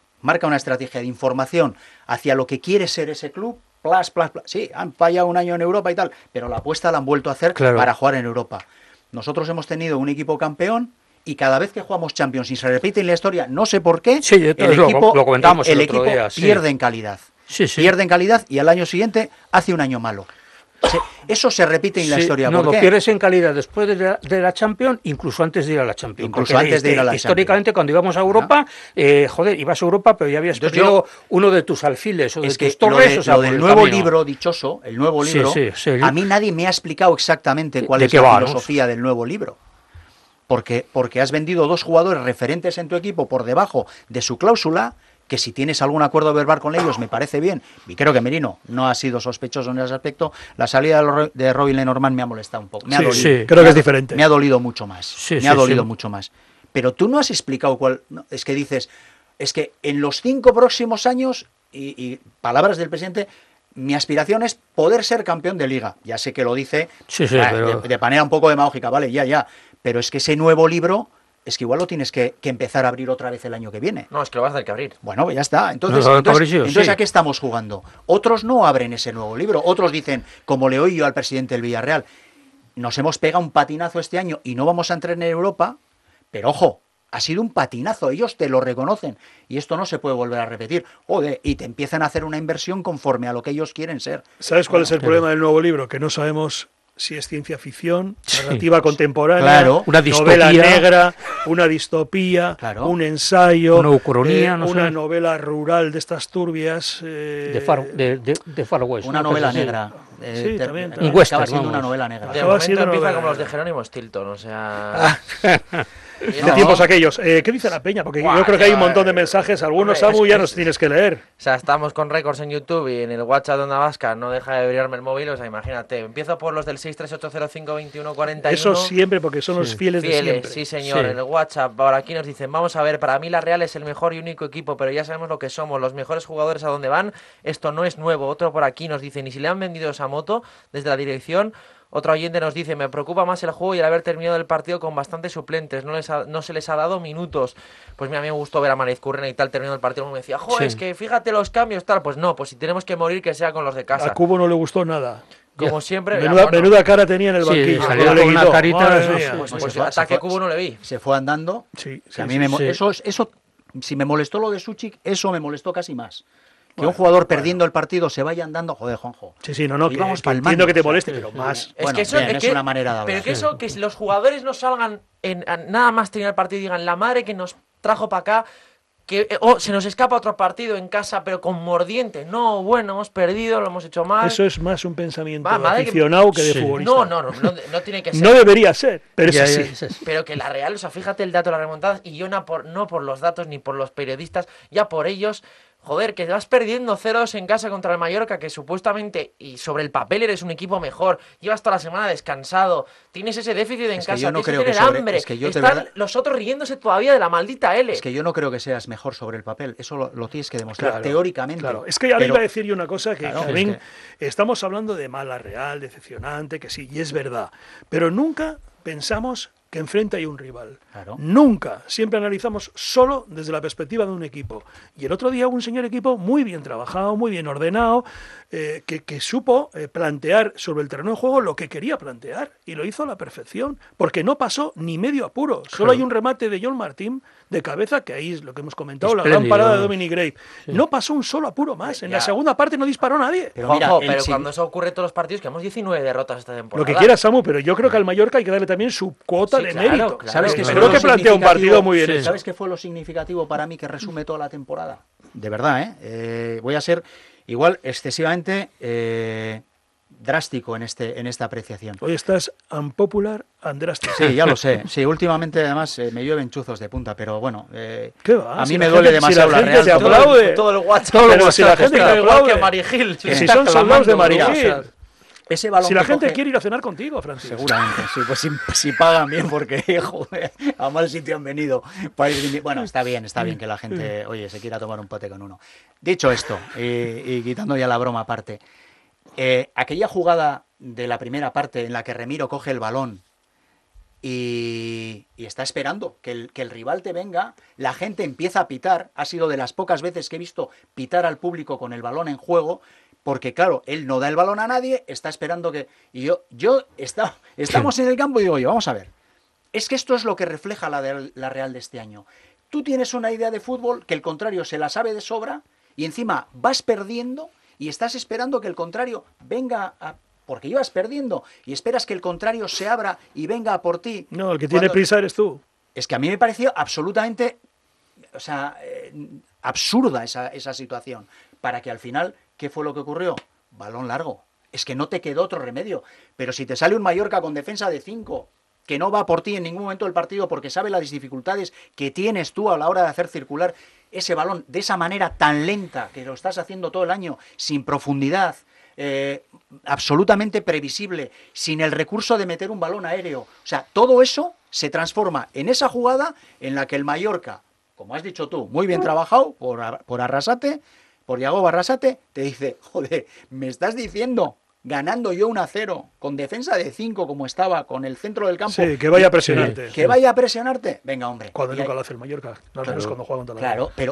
de información hacia lo que quiere ser ese club. Plas. Sí, han fallado un año en Europa y tal, pero la apuesta la han vuelto a hacer para jugar en Europa. Nosotros hemos tenido un equipo campeón y cada vez que jugamos Champions y se repite en la historia, no sé por qué, el equipo, lo comentábamos el otro equipo día, pierde en calidad. Sí. Pierde en calidad y al año siguiente hace un año malo. Eso se repite en la historia. No, ¿Por lo qué? pierdes en calidad después de la Champions, incluso antes de ir a la Champions. Incluso antes de ir a la históricamente, cuando íbamos a Europa, ibas a Europa, pero ya habías perdido uno de tus alfiles o de tus torres. Lo del nuevo libro dichoso, el nuevo libro, a mí nadie me ha explicado exactamente cuál es la filosofía del nuevo libro. Porque has vendido 2 jugadores referentes en tu equipo por debajo de su cláusula, que si tienes algún acuerdo verbal con ellos me parece bien, y creo que Merino no ha sido sospechoso en ese aspecto. La salida de Robin Lenormand me ha molestado un poco. Creo que es diferente. Me ha dolido mucho más. Mucho más. Pero tú no has explicado cuál... No, es que dices, es que en los 5 próximos años, y palabras del presidente, mi aspiración es poder ser campeón de Liga. Ya sé que lo dice pero... de manera un poco demagógica, vale, ya. Pero es que ese nuevo libro... Es que igual lo tienes que empezar a abrir otra vez el año que viene. No, es que lo vas a tener que abrir. Bueno, pues ya está. Entonces ¿a qué estamos jugando? Otros no abren ese nuevo libro. Otros dicen, como le oí yo al presidente del Villarreal, nos hemos pegado un patinazo este año y no vamos a entrar en Europa, pero ojo, ha sido un patinazo, ellos te lo reconocen y esto no se puede volver a repetir. Joder, y te empiezan a hacer una inversión conforme a lo que ellos quieren ser. ¿Sabes cuál es el problema del nuevo libro? Que no sabemos si es ciencia ficción, narrativa contemporánea, una novela negra, una distopía, un ensayo, una ucronía, una novela rural de estas turbias. De Far West. Una novela negra. Sí, también. Un western, acaba siendo una novela negra. De momento empieza como los de Jerónimo Stilton, o sea... De tiempos aquellos. ¿Qué dice la peña? Porque yo creo que hay un montón de mensajes. Algunos, Samu, ya nos tienes que leer. O sea, estamos con récords en YouTube y en el WhatsApp de Onda Vasca no deja de brillarme el móvil. O sea, imagínate. Empiezo por los del 638052141. Eso siempre, porque son los fieles de siempre. Sí, señor. En el WhatsApp, ahora aquí nos dicen, vamos a ver, para mí la Real es el mejor y único equipo, pero ya sabemos lo que somos, los mejores jugadores a dónde van. Esto no es nuevo. Otro por aquí nos dice, ni si le han vendido esa moto desde la dirección. Otro oyente nos dice, me preocupa más el juego y el haber terminado el partido con bastantes suplentes, no se les ha dado minutos. Pues mira, a mí me gustó ver a Mariz Currena y tal terminando el partido, me decía, es que fíjate los cambios, tal. Pues no, pues si tenemos que morir, que sea con los de casa. A Cubo no le gustó nada. Como siempre. Menuda cara tenía en el banquillo. Salía con una carita. Pues ataque Cubo no le vi. Se fue andando. Eso, si me molestó lo de Suchik, eso me molestó casi más. Que un jugador perdiendo el partido se vaya andando, joder, Juanjo. Sí, no, que entiendo que te moleste, pero más. Es que eso es una manera de hablar. Pero que los jugadores no salgan nada más terminar el partido y digan, la madre que nos trajo para acá, que se nos escapa otro partido en casa, pero con mordiente. No, bueno, hemos perdido, lo hemos hecho mal. Eso es más un pensamiento aficionado que de futbolista. No tiene que ser. No debería ser, pero es así. Pero que la Real, o sea, fíjate el dato de las remontadas, y yo no por los datos ni por los periodistas, ya por ellos. Joder, que vas perdiendo 0-2 en casa contra el Mallorca, que supuestamente, y sobre el papel eres un equipo mejor, llevas toda la semana descansado, tienes ese déficit en casa, yo no tienes creo que que tener sobre- hambre, es que yo de están verdad- los otros riéndose todavía de la maldita L. Es que yo no creo que seas mejor sobre el papel, eso lo tienes que demostrar Claro, teóricamente. Claro, es que ahora Pero- iba a decir yo una cosa que Claro, también es estamos hablando de mala Real, decepcionante, que sí, y es verdad, pero nunca pensamos que enfrente hay un rival. Claro. Nunca. Siempre analizamos solo desde la perspectiva de un equipo. Y el otro día hubo un señor equipo muy bien trabajado, muy bien ordenado, que supo plantear sobre el terreno de juego lo que quería plantear. Y lo hizo a la perfección. Porque no pasó ni medio apuro. Solo hay un remate de John Martín de cabeza, que ahí es lo que hemos comentado, la gran Espléndido. parada de Dominic Gray. No pasó un solo apuro más. En la Ya. segunda parte no disparó nadie. Pero Juanjo, mira, pero sí- cuando eso ocurre en todos los partidos, que hemos 19 derrotas esta temporada. Lo que quiera Samu, pero yo creo que al Mallorca hay que darle también su cuota Sí, de claro, mérito. claro. ¿Sabes qué Creo fue lo que plantea un significativo? partido muy bien hecho. ¿Sabes qué fue lo significativo para mí que resume toda la temporada? De verdad, voy a ser igual excesivamente drástico en esta apreciación. Hoy estás unpopular and drastic. Sí, ya lo sé. Sí, últimamente además me llueven chuzos de punta, pero bueno, ¿Qué va? a mí Si me la duele gente- si demasiado la la gente Real. te Todo- aplaude. Todo el WhatsApp. Pero si la gente está te igual aplaude. que Mari Gil. Que si son soldados de Mari Gil. Ese balón Si la que gente coge- quiere ir a cenar contigo, Francis. Seguramente, sí, pues si pagan bien, porque, joder, a mal sitio han venido. Bueno, está bien que la gente, oye, se quiera tomar un pote con uno. Dicho esto, y quitando ya la broma aparte, aquella jugada de la primera parte en la que Remiro coge el balón y está esperando que el rival te venga, la gente empieza a pitar, ha sido de las pocas veces que he visto pitar al público con el balón en juego, porque claro, él no da el balón a nadie, está esperando que... Y estamos en el campo y digo yo, vamos a ver, es que esto es lo que refleja la Real de este año. Tú tienes una idea de fútbol que el contrario se la sabe de sobra y encima vas perdiendo y estás esperando que el contrario venga a... Porque ibas perdiendo y esperas que el contrario se abra y venga a por ti. No, el que tiene prisa eres tú. Es que a mí me pareció absolutamente, absurda esa situación. Para que al final, ¿qué fue lo que ocurrió? Balón largo. Es que no te quedó otro remedio. Pero si te sale un Mallorca con defensa de 5, que no va por ti en ningún momento del partido porque sabe las dificultades que tienes tú a la hora de hacer circular ese balón de esa manera tan lenta, que lo estás haciendo todo el año, sin profundidad, absolutamente previsible, sin el recurso de meter un balón aéreo. O sea, todo eso se transforma en esa jugada en la que el Mallorca, como has dicho tú, muy bien trabajado por Arrasate, por Yago Arrasate, te dice, joder, me estás diciendo, ganando yo 1-0, con defensa de 5 como estaba, con el centro del campo. Sí, que vaya a presionarte. Que vaya a presionarte. Venga, hombre. Cuando Y nunca ahí- lo hace el Mallorca. No Claro, es cuando juega contra la Claro, pero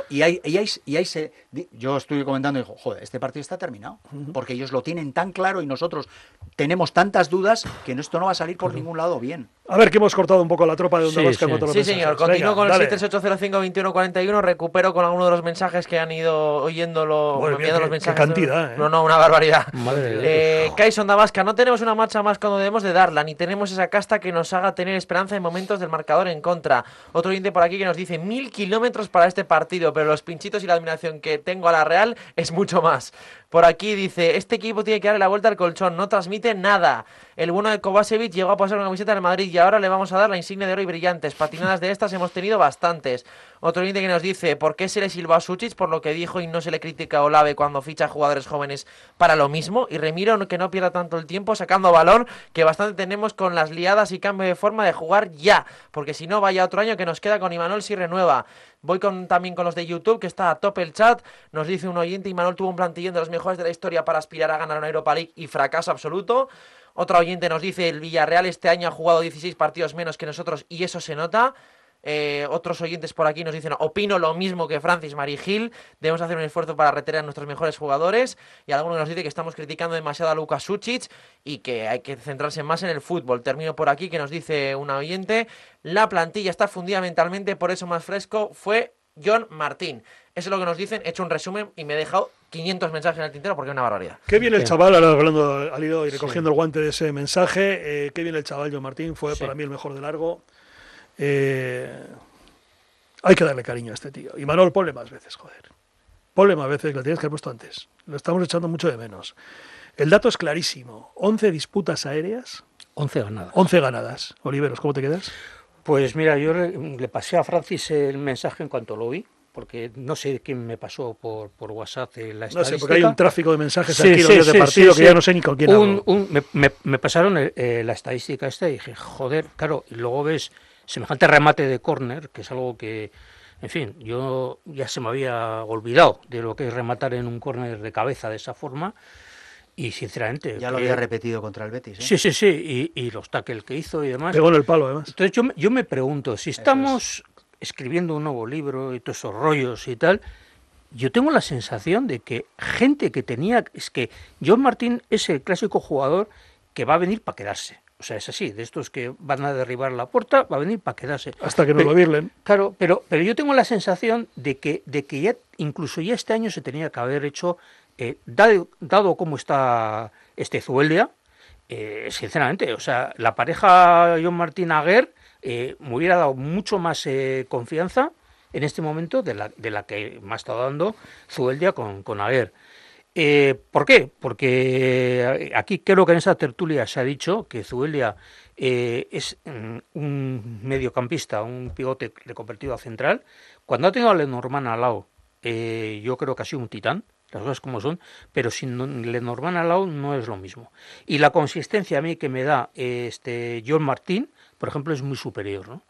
yo estoy comentando y digo, joder, este partido está terminado. Porque ellos lo tienen tan claro y nosotros tenemos tantas dudas que esto no va a salir por ningún lado bien. A ver, que hemos cortado un poco la tropa de Onda Sí, Vasca sí. contra los Sí, señor. mensajes. Continúo Venga, con el dale. 768052141. Recupero con alguno de los mensajes que han ido oyéndolo, Madre mía, enviando los qué mensajes. cantidad, ¿eh? No, una barbaridad. Madre de Kais Onda Vasca, no tenemos una marcha más cuando debemos de darla, ni tenemos esa casta que nos haga tener esperanza en momentos del marcador en contra. Otro oyente por aquí que nos dice 1000 kilómetros para este partido, pero los pinchitos y la admiración que tengo a la Real es mucho más. Por aquí dice, este equipo tiene que darle la vuelta al colchón, no transmite nada. El bueno de Kovacevic llegó a pasar una camiseta del Madrid y ahora le vamos a dar la insignia de oro y brillantes. Patinadas de estas hemos tenido bastantes. Otro oyente que nos dice, ¿por qué se le silba a Suchich por lo que dijo y no se le critica a Olave cuando ficha a jugadores jóvenes para lo mismo? Y Remiro que no pierda tanto el tiempo sacando balón, que bastante tenemos con las liadas y cambio de forma de jugar ya. Porque si no, vaya otro año que nos queda con Imanol si renueva. Voy también con los de YouTube, que está a tope el chat. Nos dice un oyente, Imanol tuvo un plantillón de los mejores de la historia para aspirar a ganar una Europa League y fracaso absoluto. Otro oyente nos dice, el Villarreal este año ha jugado 16 partidos menos que nosotros y eso se nota. Otros oyentes por aquí nos dicen, opino lo mismo que Francis Marigil, debemos hacer un esfuerzo para retener a nuestros mejores jugadores, y alguno nos dice que estamos criticando demasiado a Luka Sučić y que hay que centrarse más en el fútbol. Termino por aquí, que nos dice una oyente, la plantilla está fundida mentalmente, por eso más fresco fue John Martín. Eso es lo que nos dicen, he hecho un resumen y me he dejado 500 mensajes en el tintero porque es una barbaridad. Qué bien el chaval, ahora hablando al hilo y recogiendo el guante de ese mensaje, qué bien el chaval John Martín, fue para mí el mejor de largo. Hay que darle cariño a este tío. Y Manol, ponle más veces, joder. Ponle más veces, lo tienes que haber puesto antes. Lo estamos echando mucho de menos. El dato es clarísimo. 11 disputas aéreas, 11 ganadas. 11 ganadas. Oliveros, ¿cómo te quedas? Pues mira, yo le pasé a Francis el mensaje en cuanto lo vi. porque no sé quién me pasó por WhatsApp la No estadística. sé, porque hay un tráfico de mensajes Sí, aquí los sí, días de sí, partido sí, que sí. ya no sé ni con quién hablo. Me pasaron la estadística esta y dije, joder, claro, y luego ves semejante remate de córner, que es algo que, en fin, yo ya se me había olvidado de lo que es rematar en un córner de cabeza de esa forma, y sinceramente... Ya lo había repetido contra el Betis, ¿eh? Sí, sí, sí, y los tackles que hizo y demás. Pegó en el palo, además. Entonces yo me pregunto, si estamos escribiendo un nuevo libro y todos esos rollos y tal, yo tengo la sensación de que gente que tenía... Es que John Martín es el clásico jugador que va a venir para quedarse. O sea, es así, de estos que van a derribar la puerta, va a venir para quedarse. Hasta que nos Pero- lo virlen. Claro, pero yo tengo la sensación de que ya, incluso ya este año se tenía que haber hecho, dado cómo está este Zueldia, sinceramente, o sea, la pareja John Martín Aguer me hubiera dado mucho más confianza en este momento de la que me ha estado dando Zueldia con Aguer. ¿Por qué? Porque aquí creo que en esa tertulia se ha dicho que Zuelia es un mediocampista, un pivote reconvertido a central. Cuando ha tenido a Lenormand al lado, yo creo que ha sido un titán, las cosas como son, pero sin Lenormand al lado no es lo mismo. Y la consistencia a mí que me da John Martín, por ejemplo, es muy superior, ¿no?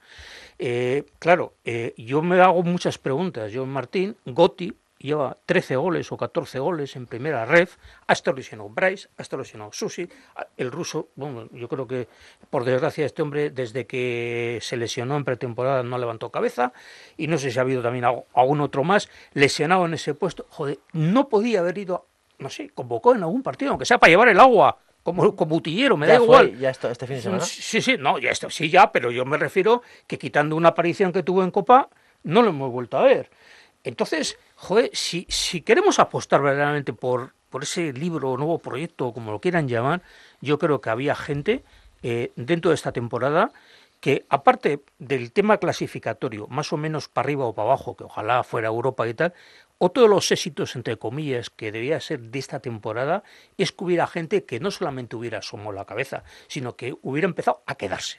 Claro, yo me hago muchas preguntas. John Martín, Gotti, lleva 13 goles o 14 goles en primera ref, ha estado lesionado Bryce, ha estado lesionado Susi, el ruso, bueno, yo creo que por desgracia este hombre desde que se lesionó en pretemporada no levantó cabeza, y no sé si ha habido también algún otro más lesionado en ese puesto. Joder, no podía haber ido, no sé, convocó en algún partido, aunque sea para llevar el agua, como utillero, me da igual. Ya este fin de semana. Sí, no, ya esto sí ya, pero yo me refiero que quitando una aparición que tuvo en Copa, no lo hemos vuelto a ver. Entonces, joder, si queremos apostar verdaderamente por ese libro o nuevo proyecto, como lo quieran llamar, yo creo que había gente dentro de esta temporada que, aparte del tema clasificatorio, más o menos para arriba o para abajo, que ojalá fuera Europa y tal, otro de los éxitos, entre comillas, que debía ser de esta temporada, es que hubiera gente que no solamente hubiera asomado la cabeza, sino que hubiera empezado a quedarse.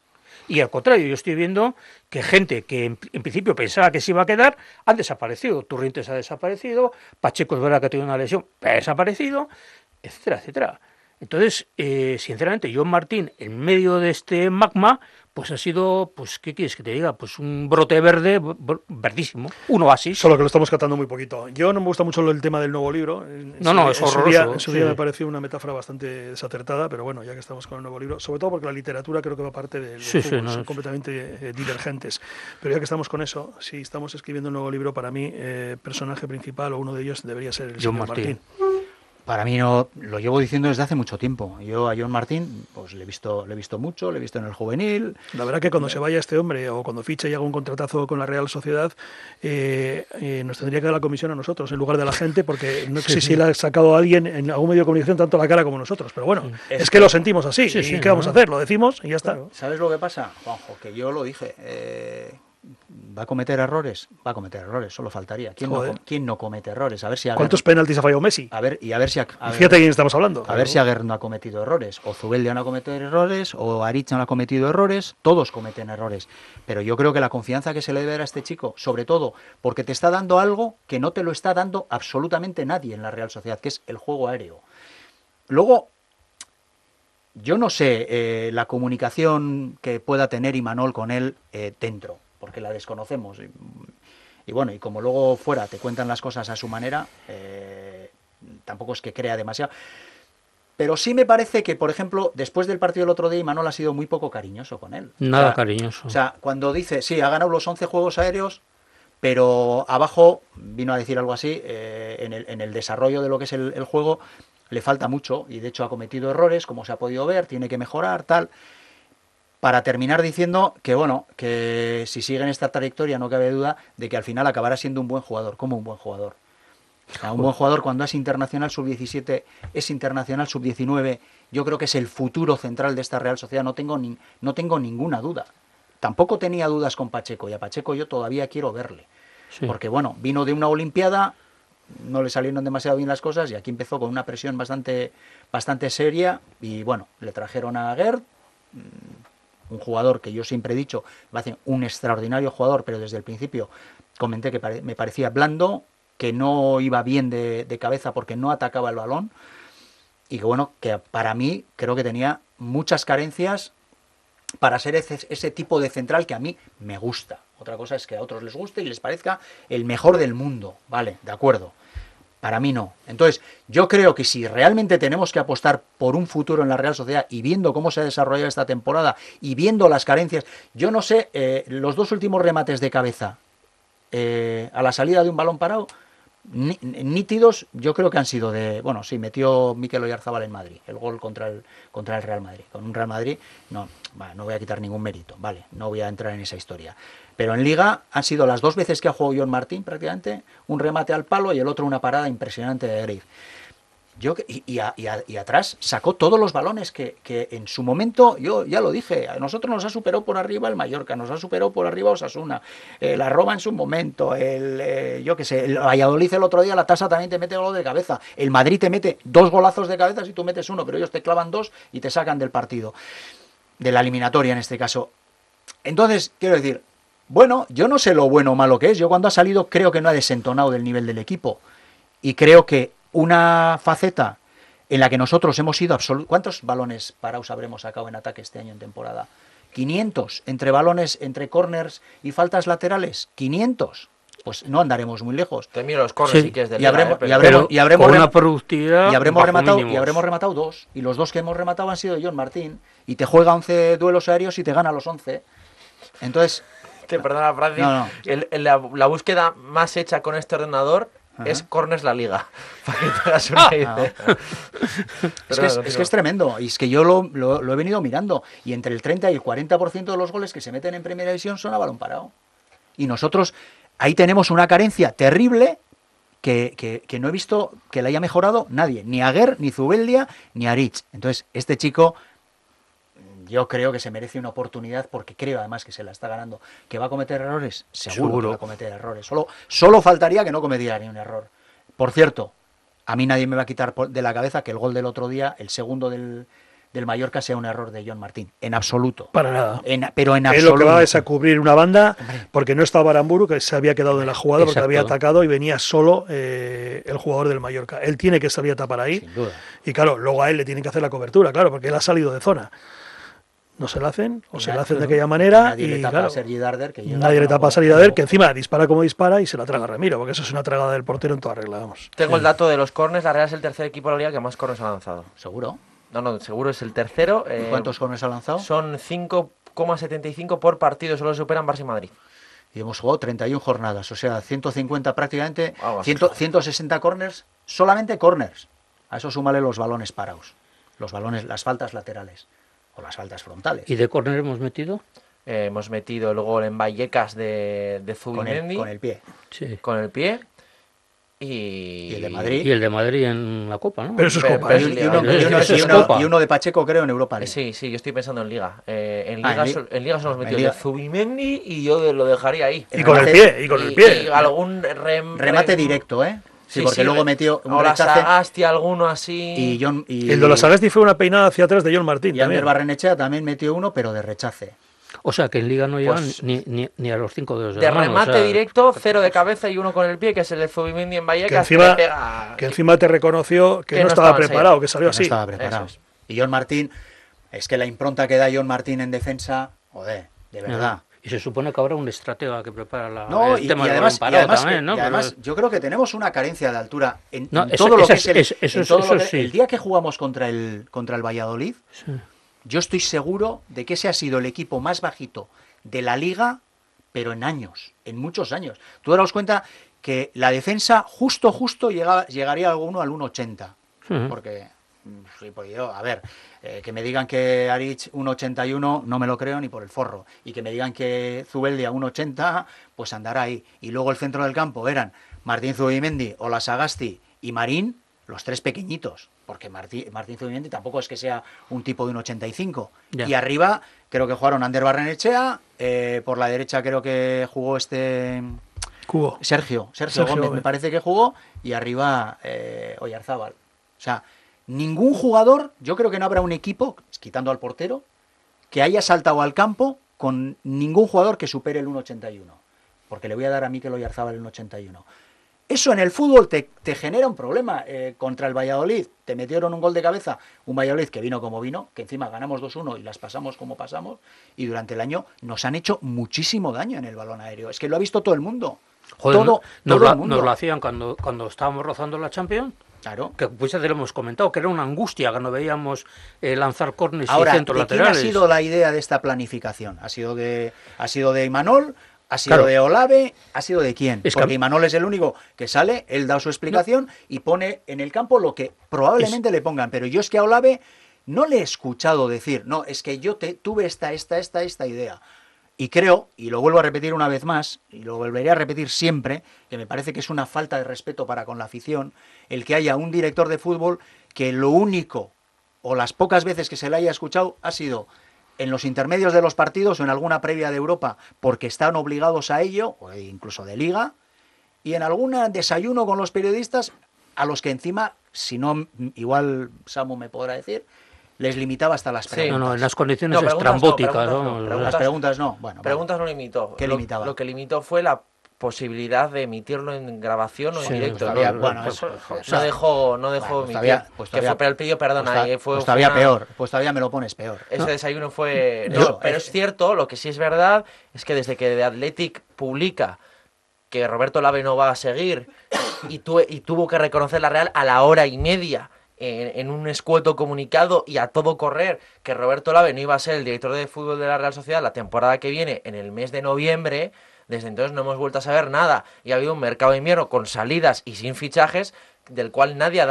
Y al contrario, yo estoy viendo que gente que en principio pensaba que se iba a quedar, han desaparecido. Turrientes ha desaparecido, Pacheco es verdad que ha tenido una lesión, pero ha desaparecido, etcétera, etcétera. Entonces, sinceramente, John Martín, en medio de este magma, pues ha sido, pues, ¿qué quieres que te diga? Pues un brote verde, verdísimo, un oasis. Solo que lo estamos catando muy poquito. Yo no me gusta mucho el tema del nuevo libro. No, es horroroso. En su día me pareció una metáfora bastante desacertada, pero bueno, ya que estamos con el nuevo libro, sobre todo porque la literatura creo que va parte del fútbol, son completamente divergentes. Pero ya que estamos con eso, si estamos escribiendo un nuevo libro, para mí, personaje principal o uno de ellos debería ser el John señor Martín. Para mí no, lo llevo diciendo desde hace mucho tiempo. Yo a John Martín, pues le he visto mucho, le he visto en el juvenil. La verdad que cuando se vaya este hombre o cuando fiche y haga un contratazo con la Real Sociedad, nos tendría que dar la comisión a nosotros en lugar de a la gente, porque no sé si le ha sacado a alguien en algún medio de comunicación tanto la cara como nosotros. Pero bueno, es que lo sentimos así. ¿Y qué vamos a hacer? Lo decimos y ya está. ¿Sabes lo que pasa, Juanjo? Que yo lo dije. ¿Va a cometer errores? Va a cometer errores, solo faltaría. ¿Quién no comete errores? A ver si ¿Cuántos penaltis ha fallado Messi? Fíjate quién estamos hablando. A ver si Aguer no ha cometido errores, o Zubeldia no ha cometido errores, o Aritz no ha cometido errores, todos cometen errores. Pero yo creo que la confianza que se le debe dar a este chico, sobre todo porque te está dando algo que no te lo está dando absolutamente nadie en la Real Sociedad, que es el juego aéreo. Luego, yo no sé la comunicación que pueda tener Imanol con él dentro, porque la desconocemos. Y bueno, y como luego fuera te cuentan las cosas a su manera, tampoco es que crea demasiado. Pero sí me parece que, por ejemplo, después del partido del otro día, Imanol ha sido muy poco cariñoso con él. Nada cariñoso. O sea, cuando dice, sí, ha ganado los 11 juegos aéreos, pero abajo, vino a decir algo así, en el desarrollo de lo que es el juego, le falta mucho, y de hecho ha cometido errores, como se ha podido ver, tiene que mejorar, tal. Para terminar diciendo que, bueno, que si sigue en esta trayectoria no cabe duda de que al final acabará siendo un buen jugador. ¿Cómo un buen jugador? O sea, un buen jugador cuando es internacional sub-17, es internacional sub-19, yo creo que es el futuro central de esta Real Sociedad, no tengo ninguna duda. Tampoco tenía dudas con Pacheco, y a Pacheco yo todavía quiero verle. Sí. Porque, bueno, vino de una Olimpiada, no le salieron demasiado bien las cosas, y aquí empezó con una presión bastante seria, y bueno, le trajeron a Aguer, un jugador que yo siempre he dicho, va a ser un extraordinario jugador, pero desde el principio comenté que me parecía blando, que no iba bien de cabeza porque no atacaba el balón y que bueno, que para mí creo que tenía muchas carencias para ser ese tipo de central que a mí me gusta. Otra cosa es que a otros les guste y les parezca el mejor del mundo, vale, de acuerdo. Para mí no. Entonces, yo creo que si realmente tenemos que apostar por un futuro en la Real Sociedad y viendo cómo se ha desarrollado esta temporada y viendo las carencias, yo no sé, los 2 últimos remates de cabeza a la salida de un balón parado, nítidos, yo creo que han sido de... Bueno, sí, metió Mikel Oyarzabal en Madrid, el gol contra el Real Madrid. Con un Real Madrid, no voy a quitar ningún mérito, vale, no voy a entrar en esa historia. Pero en Liga han sido las 2 veces que ha jugado John Martín, prácticamente, un remate al palo y el otro una parada impresionante de Grif. Y atrás sacó todos los balones que en su momento, yo ya lo dije, a nosotros nos ha superado por arriba el Mallorca, nos ha superado por arriba Osasuna, la Roma en su momento, el Valladolid el otro día, la Tasa también te mete gol de cabeza, el Madrid te mete 2 golazos de cabeza si tú metes 1, pero ellos te clavan 2 y te sacan del partido, de la eliminatoria en este caso. Entonces, quiero decir, bueno, yo no sé lo bueno o malo que es, yo cuando ha salido creo que no ha desentonado del nivel del equipo y creo que una faceta en la que nosotros hemos ido ¿Cuántos balones parados habremos sacado en ataque este año en temporada? 500, entre balones, entre corners y faltas laterales, 500. Pues no andaremos muy lejos. Te miro los corners sí que es de Liga, y habremos una productividad y habremos rematado 2, y los 2 que hemos rematado han sido de John Martín, y te juega 11 duelos aéreos y te gana los 11. Entonces, perdona, Francis, la búsqueda más hecha con este ordenador es corners la Liga, para que te hagas una idea. Es que es tremendo, y es que yo lo he venido mirando, y entre el 30 y el 40% de los goles que se meten en Primera División son a balón parado. Y nosotros ahí tenemos una carencia terrible que no he visto que la haya mejorado nadie, ni Aguer, ni Zubeldia, ni Aritz. Entonces, este chico, yo creo que se merece una oportunidad porque creo además que se la está ganando. ¿Que va a cometer errores? Seguro que va a cometer errores. Solo faltaría que no cometiera ni un error. Por cierto, a mí nadie me va a quitar de la cabeza que el gol del otro día, el segundo del Mallorca, sea un error de John Martín. En absoluto. Para nada. Pero en absoluto. Él lo que va es a cubrir una banda porque no estaba Aramburu, que se había quedado en la jugada porque había atacado y venía solo el jugador del Mallorca. Él tiene que salir a tapar ahí. Sin duda. Y claro, luego a él le tienen que hacer la cobertura, claro, porque él ha salido de zona. No se la hacen, o se la hacen de aquella manera. Nadie le tapa a Sergi Darder, que nadie le tapa a Sergi Darder, que encima dispara como dispara y se la traga Ramiro, porque eso es una tragada del portero en toda regla, vamos. Tengo el dato de los corners, la Real es el tercer equipo de la Liga que más corners ha lanzado. ¿Seguro? No, seguro es el tercero. ¿Cuántos corners ha lanzado? Son 5,75 por partido, solo superan Barça y Madrid. Y hemos jugado 31 jornadas, o sea, 150 prácticamente, 160 corners, solamente corners. A eso súmale los balones parados, las faltas laterales. O las faltas frontales. ¿Y de córner hemos metido? Hemos metido el gol en Vallecas de Zubimendi. Con el pie. Sí. Con el pie. Y el de Madrid. Y el de Madrid en la Copa, ¿no? Pero eso es Copa. Y uno de Pacheco, creo, en Europa League. Sí, yo estoy pensando en Liga. En Liga solo hemos metido el de Zubimendi y yo lo dejaría ahí. Y con el pie. Y algún remate directo, ¿eh? Sí, porque luego metió un rechace. Sagasti, alguno así. Y el de la Sagasti fue una peinada hacia atrás de John Martín. Y Ander Barrenechea también metió uno, pero de rechace. O sea, que en Liga no llegan ni a los 5 dedos de la mano. Remate directo, 0 de cabeza y 1 con el pie, que es el de Zubimendi en Vallecas. Que encima te reconoció que no estaba preparado, que salió así. No estaba preparado. Y John Martín, es que la impronta que da John Martín en defensa, joder, de verdad. Y se supone que habrá un estratega que prepara el tema del balón parado también, ¿no? Y además yo creo que tenemos una carencia de altura en todo lo que es el día que jugamos contra el Valladolid. Sí. Yo estoy seguro de que ese ha sido el equipo más bajito de la Liga, pero en años, en muchos años. Tú daros cuenta que la defensa justo llegaría alguno al 1,80. Porque sí, pues yo, a ver, que me digan que Aritz 1,81 no me lo creo ni por el forro. Y que me digan que Zubeldia 1,80, pues andará ahí. Y luego el centro del campo eran Martín Zubimendi, Ola Sagasti y Marín, los 3 pequeñitos. Porque Martín Zubimendi tampoco es que sea un tipo de 1,85. Y arriba creo que jugaron Ander Barrenechea, por la derecha creo que jugó Cubo. Sergio Gómez me parece que jugó, y arriba Oyarzábal. O sea, ningún jugador, yo creo que no habrá un equipo, quitando al portero, que haya saltado al campo con ningún jugador que supere el 1,81. porque le voy a dar a Mikel Oyarzábal en el 81. Eso en el fútbol te genera un problema. Contra el Valladolid te metieron un gol de cabeza, un Valladolid que vino como vino, que encima ganamos 2-1 y las pasamos como pasamos, y durante el año nos han hecho muchísimo daño en el balón aéreo. Es que lo ha visto todo el mundo. Joder, todo el mundo. Nos lo hacían cuando estábamos rozando la Champions. Claro. Que pues ya te lo hemos comentado, que era una angustia cuando veíamos lanzar córneres y Ahora, centros ¿de quién laterales. ha sido la idea de esta planificación? ¿Ha sido de Imanol? ¿Ha sido Claro. de Olave? ¿Ha sido de quién? Es que- Porque Imanol es el único que sale, él da su explicación y pone en el campo lo que probablemente le pongan. Pero yo es que a Olave no le he escuchado decir, no, es que yo tuve esta idea. Y creo, y lo vuelvo a repetir una vez más, y lo volveré a repetir siempre, que me parece que es una falta de respeto para con la afición, el que haya un director de fútbol que lo único, o las pocas veces que se le haya escuchado, ha sido en los intermedios de los partidos o en alguna previa de Europa, porque están obligados a ello, o incluso de liga, y en algún desayuno con los periodistas, a los que encima, si no, igual Samu me podrá decir, les limitaba hasta las Sí. preguntas. No, en las condiciones No, preguntas no, estrambóticas. preguntas ¿no? no, Las preguntas no. Bueno, Preguntas no limitó. ¿Qué limitaba? Lo que limitó fue la posibilidad de emitirlo en grabación o en Sí, directo. pues todavía, No, bueno, pues, eso, no o sea, dejó bueno, pues emitir. todavía- pues Que todavía- fue, pero el pedido, perdona, pues todavía una- peor, pues todavía me lo pones peor. Ese desayuno fue... No, No, pero es cierto, lo que sí es verdad es que desde que The Athletic publica que Roberto Lave no va a seguir y tuvo que reconocer la Real a la hora y media en un escueto comunicado y a todo correr que Roberto Lave no iba a ser el director de fútbol de la Real Sociedad la temporada que viene en el mes de noviembre, desde entonces no hemos vuelto a saber nada y ha habido un mercado de invierno con salidas y sin fichajes del cual nadie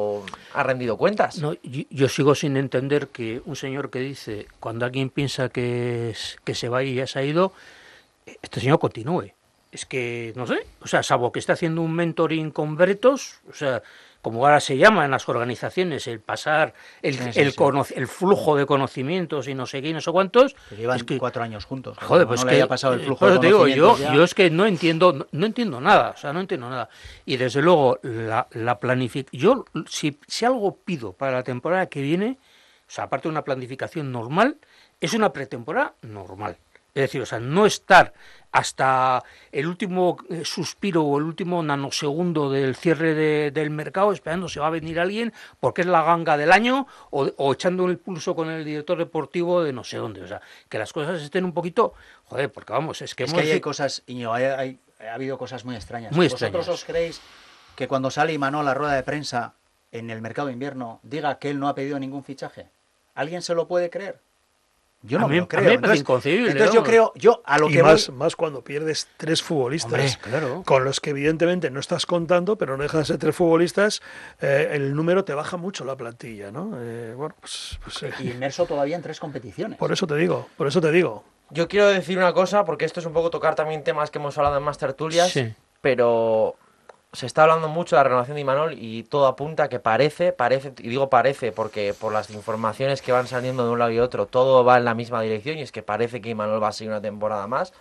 ha rendido cuentas. No, yo sigo sin entender que un señor que dice, cuando alguien piensa que se va y ya se ha ido, este señor continúe. Es que, no sé, o sea, salvo que esté haciendo un mentoring con bretos, o sea, como ahora se llama en las organizaciones, el pasar, el flujo de conocimientos y no sé qué y no sé cuántos. Que llevan es que, 4 años juntos. joder, Como pues no que, le haya pasado el flujo por de eso te digo, conocimientos ya. yo es que no entiendo nada, o sea, no entiendo nada. Y desde luego, la planificación, yo si algo pido para la temporada que viene, o sea, aparte de una planificación normal, es una pretemporada normal. Es decir, o sea, no estar hasta el último suspiro o el último nanosegundo del cierre del mercado esperando si va a venir alguien porque es la ganga del año o echando el pulso con el director deportivo de no sé dónde. O sea, que las cosas estén un poquito... Joder, porque vamos, es que ahí hay cosas, Íñigo, ha habido cosas muy extrañas. Muy ¿Vosotros extrañas. os creéis que cuando sale Imanol a la rueda de prensa en el mercado de invierno diga que él no ha pedido ningún fichaje? ¿Alguien se lo puede creer? Yo no A mí- me lo creo. a mí me parece inconcebible, entonces vamos. yo a lo Y que más, voy... más cuando pierdes 3 futbolistas, Hombre, claro. con los que evidentemente no estás contando, pero no dejan de ser 3 futbolistas, el número te baja mucho la plantilla, ¿no? Bueno, pues Y inmerso todavía en 3 competiciones. por eso te digo. Yo quiero decir una cosa, porque esto es un poco tocar también temas que hemos hablado en más tertulias, Sí. pero se está hablando mucho de la renovación de Imanol y todo apunta que parece, y digo parece porque por las informaciones que van saliendo de un lado y otro, todo va en la misma dirección y es que parece que Imanol va a seguir una temporada más.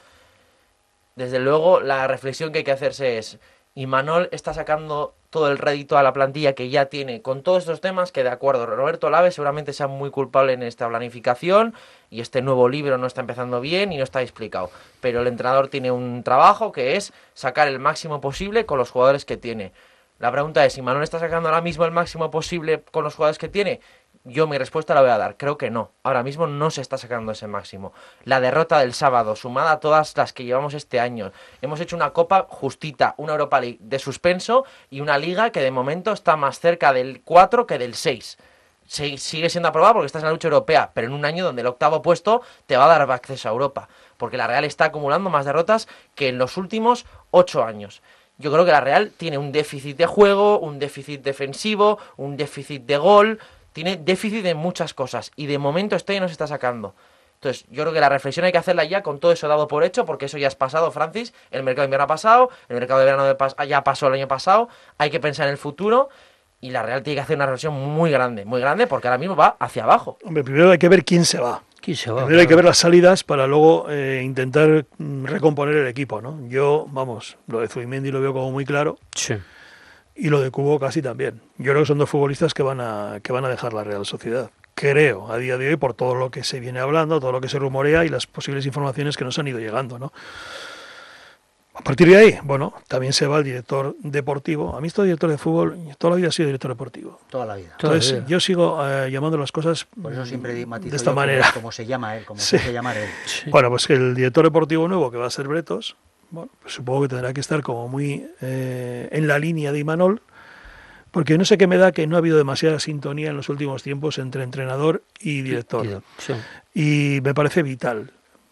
Desde luego, la reflexión que hay que hacerse es, Imanol está sacando todo el rédito a la plantilla que ya tiene con todos estos temas que, de acuerdo, Roberto Lave seguramente sea muy culpable en esta planificación y este nuevo libro no está empezando bien y no está explicado. Pero el entrenador tiene un trabajo que es sacar el máximo posible con los jugadores que tiene. La pregunta es, ¿Imanol está sacando ahora mismo el máximo posible con los jugadores que tiene? Yo mi respuesta la voy a dar, creo que no. Ahora mismo no se está sacando ese máximo. La derrota del sábado, sumada a todas las que llevamos este año. Hemos hecho una Copa justita, una Europa League de suspenso y una Liga que de momento está más cerca del 4 que del 6. Sigue siendo aprobada porque estás en la lucha europea, pero en un año donde el 8º puesto te va a dar acceso a Europa. Porque la Real está acumulando más derrotas que en los últimos 8 años. Yo creo que la Real tiene un déficit de juego, un déficit defensivo, un déficit de gol... Tiene déficit de muchas cosas y de momento este año no se está sacando. Entonces, yo creo que la reflexión hay que hacerla ya con todo eso dado por hecho, porque eso ya es pasado, Francis. El mercado de invierno ha pasado, el mercado de verano ya pasó el año pasado. Hay que pensar en el futuro y la Real tiene que hacer una reflexión muy grande, porque ahora mismo va hacia abajo. Hombre, primero hay que ver quién se va. ¿Quién se va? Primero hay que ver las salidas para luego intentar recomponer el equipo, ¿no? Yo, vamos, lo de Zubimendi lo veo como muy claro. Sí. Y lo de Cubo casi también. Yo creo que son 2 futbolistas que van a dejar la Real Sociedad. Creo, a día de hoy, por todo lo que se viene hablando, todo lo que se rumorea y las posibles informaciones que nos han ido llegando, ¿no? A partir de ahí, bueno, también se va el director deportivo. A mí esto director de fútbol, toda la vida he sido director deportivo. Toda la vida. Entonces, yo sigo llamando las cosas Por eso siempre matizo de esta yo manera. como se llama él, como Sí. se llamar él. Sí. Bueno, pues que el director deportivo nuevo, que va a ser Bretos, bueno, pues supongo que tendrá que estar como muy en la línea de Imanol, porque no sé qué me da que no ha habido demasiada sintonía en los últimos tiempos entre entrenador y director. Sí. Y me parece vital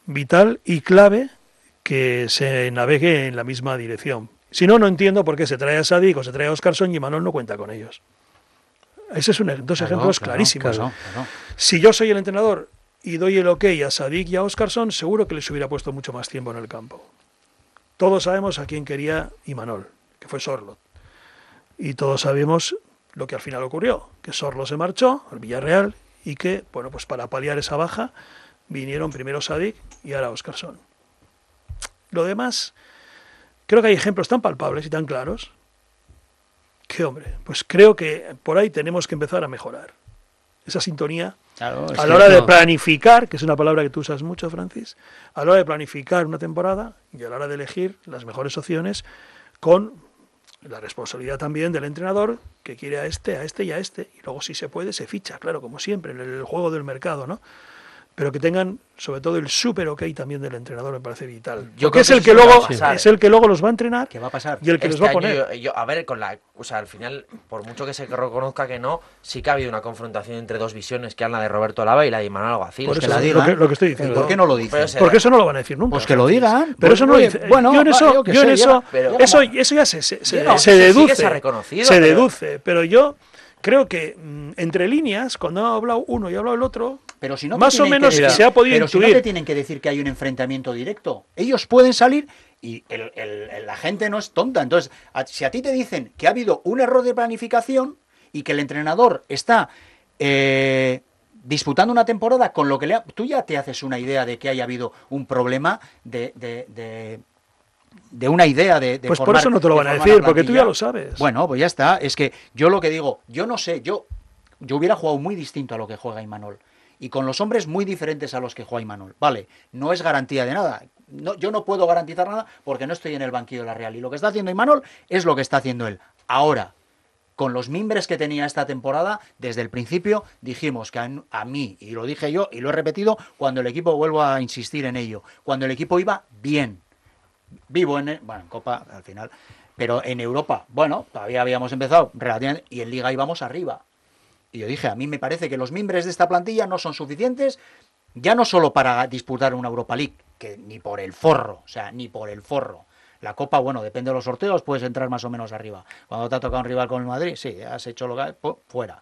y clave que se navegue en la misma dirección. Si no, no entiendo por qué se trae a Sadik o se trae a Óscarson y Imanol no cuenta con ellos. Ese es dos ejemplos clarísimos. Claro. Si yo soy el entrenador y doy el ok a Sadik y a Óscarson, seguro que les hubiera puesto mucho más tiempo en el campo. Todos sabemos a quién quería Imanol, que fue Sorloth. Y todos sabemos lo que al final ocurrió, que Sorloth se marchó al Villarreal y que, bueno, pues para paliar esa baja vinieron primero Sadik y ahora Óscarson. Lo demás, creo que hay ejemplos tan palpables y tan claros que, hombre, pues creo que por ahí tenemos que empezar a mejorar esa sintonía Claro, es a que- la hora de no. planificar, que es una palabra que tú usas mucho, Francis, a la hora de planificar una temporada y a la hora de elegir las mejores opciones con la responsabilidad también del entrenador que quiere a este y a este. Y luego, si se puede, se ficha, claro, como siempre, en el juego del mercado, ¿no? Pero que tengan, sobre todo, el súper ok también del entrenador, me parece vital. Yo Porque creo es que el eso que sí va a luego pasar. es el que luego los va a entrenar ¿Qué va a pasar? y el que les Este va a año poner. a ver, o sea, al final, por mucho que se reconozca que no, sí que ha habido una confrontación entre dos visiones, que es la de Roberto Alaba y la de Imanol Alguacil. Por Es que eso la la digan. lo que estoy ¿Y diciendo. por qué no lo dicen? Pero se- Porque eso no lo van a decir nunca. Pues que lo Francis. digan. Pero eso no lo dice. Bueno, yo en eso, yo qué yo sé, en eso, pero- eso ya se sí deduce. se ha reconocido, se pero- deduce. Pero yo creo que entre líneas, cuando ha hablado uno y ha hablado el otro, Pero si no te más o tienen que menos decir- se ha podido pero si no intuir. te tienen que decir que hay un enfrentamiento directo. Ellos pueden salir y la gente no es tonta. Entonces, si a ti te dicen que ha habido un error de planificación y que el entrenador está disputando una temporada con lo que tú ya te haces una idea de que haya habido un problema de una idea de pues por formar- eso no te lo de van a formar decir, la porque tú plantilla. ya lo sabes. Bueno, pues ya está. Es que yo lo que digo, yo no sé, yo hubiera jugado muy distinto a lo que juega Imanol. Y con los hombres muy diferentes a los que juega Imanol. Vale, no es garantía de nada. No, yo no puedo garantizar nada porque no estoy en el banquillo de la Real. Y lo que está haciendo Imanol es lo que está haciendo él. Ahora, con los mimbres que tenía esta temporada, desde el principio dijimos que a mí, y lo dije yo y lo he repetido, cuando el equipo, vuelvo a insistir en ello, cuando el equipo iba bien, vivo en Copa al final, pero en Europa, bueno, todavía habíamos empezado relativamente, y en Liga íbamos arriba. Y yo dije, a mí me parece que los mimbres de esta plantilla no son suficientes, ya no solo para disputar una Europa League, que ni por el forro, o sea, ni por el forro. La Copa, bueno, depende de los sorteos, puedes entrar más o menos arriba. Cuando te ha tocado un rival con el Madrid, sí, has hecho lo que fuera.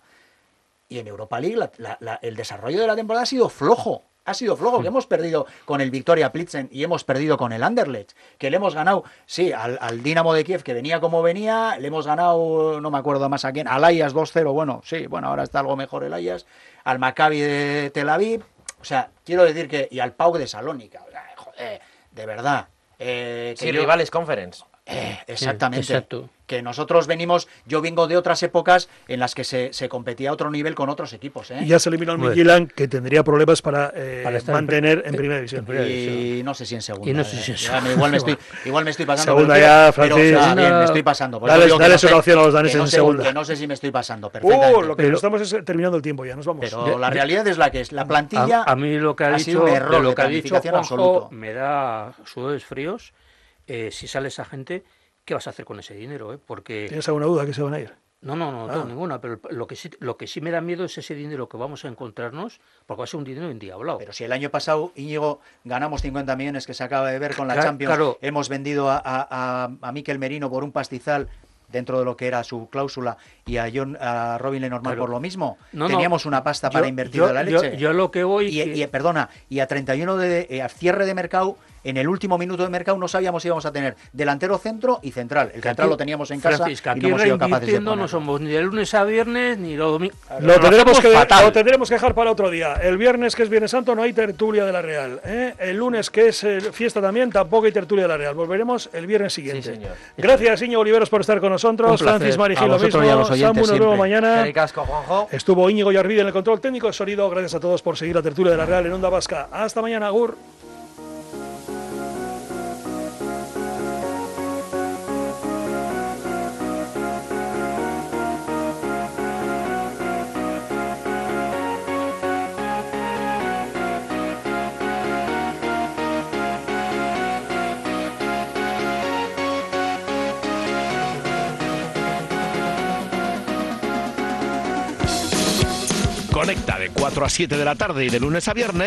Y en Europa League el desarrollo de la temporada ha sido flojo. Ha sido flojo, que hemos perdido con el Victoria Plitzen y hemos perdido con el Anderlecht, que le hemos ganado, sí, al Dinamo de Kiev, que venía como venía, le hemos ganado, no me acuerdo más a quién, al Ajax 2-0, bueno, sí, bueno, ahora está algo mejor el Ajax, al Maccabi de Tel Aviv, o sea, quiero decir que, y al PAOK de Salónica, o sea, joder, de verdad. Sí, rivales conference. Exactamente. Sí, exacto. Que nosotros yo vengo de otras épocas en las que se competía a otro nivel con otros equipos. Y ya se eliminó al Bueno. Midtjylland, que tendría problemas para estar mantener en primera división. Y no sé si en segunda. Y no sé si en Ya igual me estoy pasando. Segunda pero ya, pero, Francis. o sea, bien, Segunda- me estoy pasando. Por eso Dales- digo que dales no una sé- opción a los daneses que no en sé- segunda. que no sé si me estoy pasando perfectamente. Lo que Pero- nos estamos es terminando el tiempo ya, nos vamos. Pero la realidad es la que es. La plantilla A mí lo que ha sido dicho, un error de lo de que ha dicho planificación Juanjo, absoluto. me da sudores fríos. Si sale esa gente, ¿qué vas a hacer con ese dinero? Porque ¿Tienes alguna duda que se van a ir? no tengo ninguna, pero lo que sí me da miedo es ese dinero que vamos a encontrarnos, porque va a ser un dinero endiablado. Pero si el año pasado, Íñigo, ganamos 50 millones que se acaba de ver con la Claro, Champions, claro. hemos vendido a Mikel Merino por un pastizal dentro de lo que era su cláusula y a Robin Lenormand Claro. por lo mismo. No, Teníamos una pasta para invertir yo, de la leche. Yo lo que voy... Y a 31 a cierre de mercado, en el último minuto de mercado no sabíamos si íbamos a tener delantero, centro y central. El central lo teníamos en casa Francis, que y aquí no hemos sido capaces de reinvirtiendo no ponerlo. somos ni de lunes a viernes ni los domingos. Lo tendremos que dejar para otro día. El viernes, que es Viernes Santo, no hay tertulia de la Real. El lunes, que es fiesta también, tampoco hay tertulia de la Real. Volveremos el viernes siguiente. Sí, señor. Gracias, Íñigo Oliveros, por estar con nosotros. Un placer. Francis Marigil, A lo vosotros mismo. y a los oyentes Samu, nos vemos siempre. mañana. Eric Casco, Juanjo. Estuvo Íñigo Yarvide en el control técnico de sonido. Gracias a todos por seguir la tertulia de la Real en Onda Vasca. Hasta mañana, Agur. Conecta de 4 a 7 de la tarde y de lunes a viernes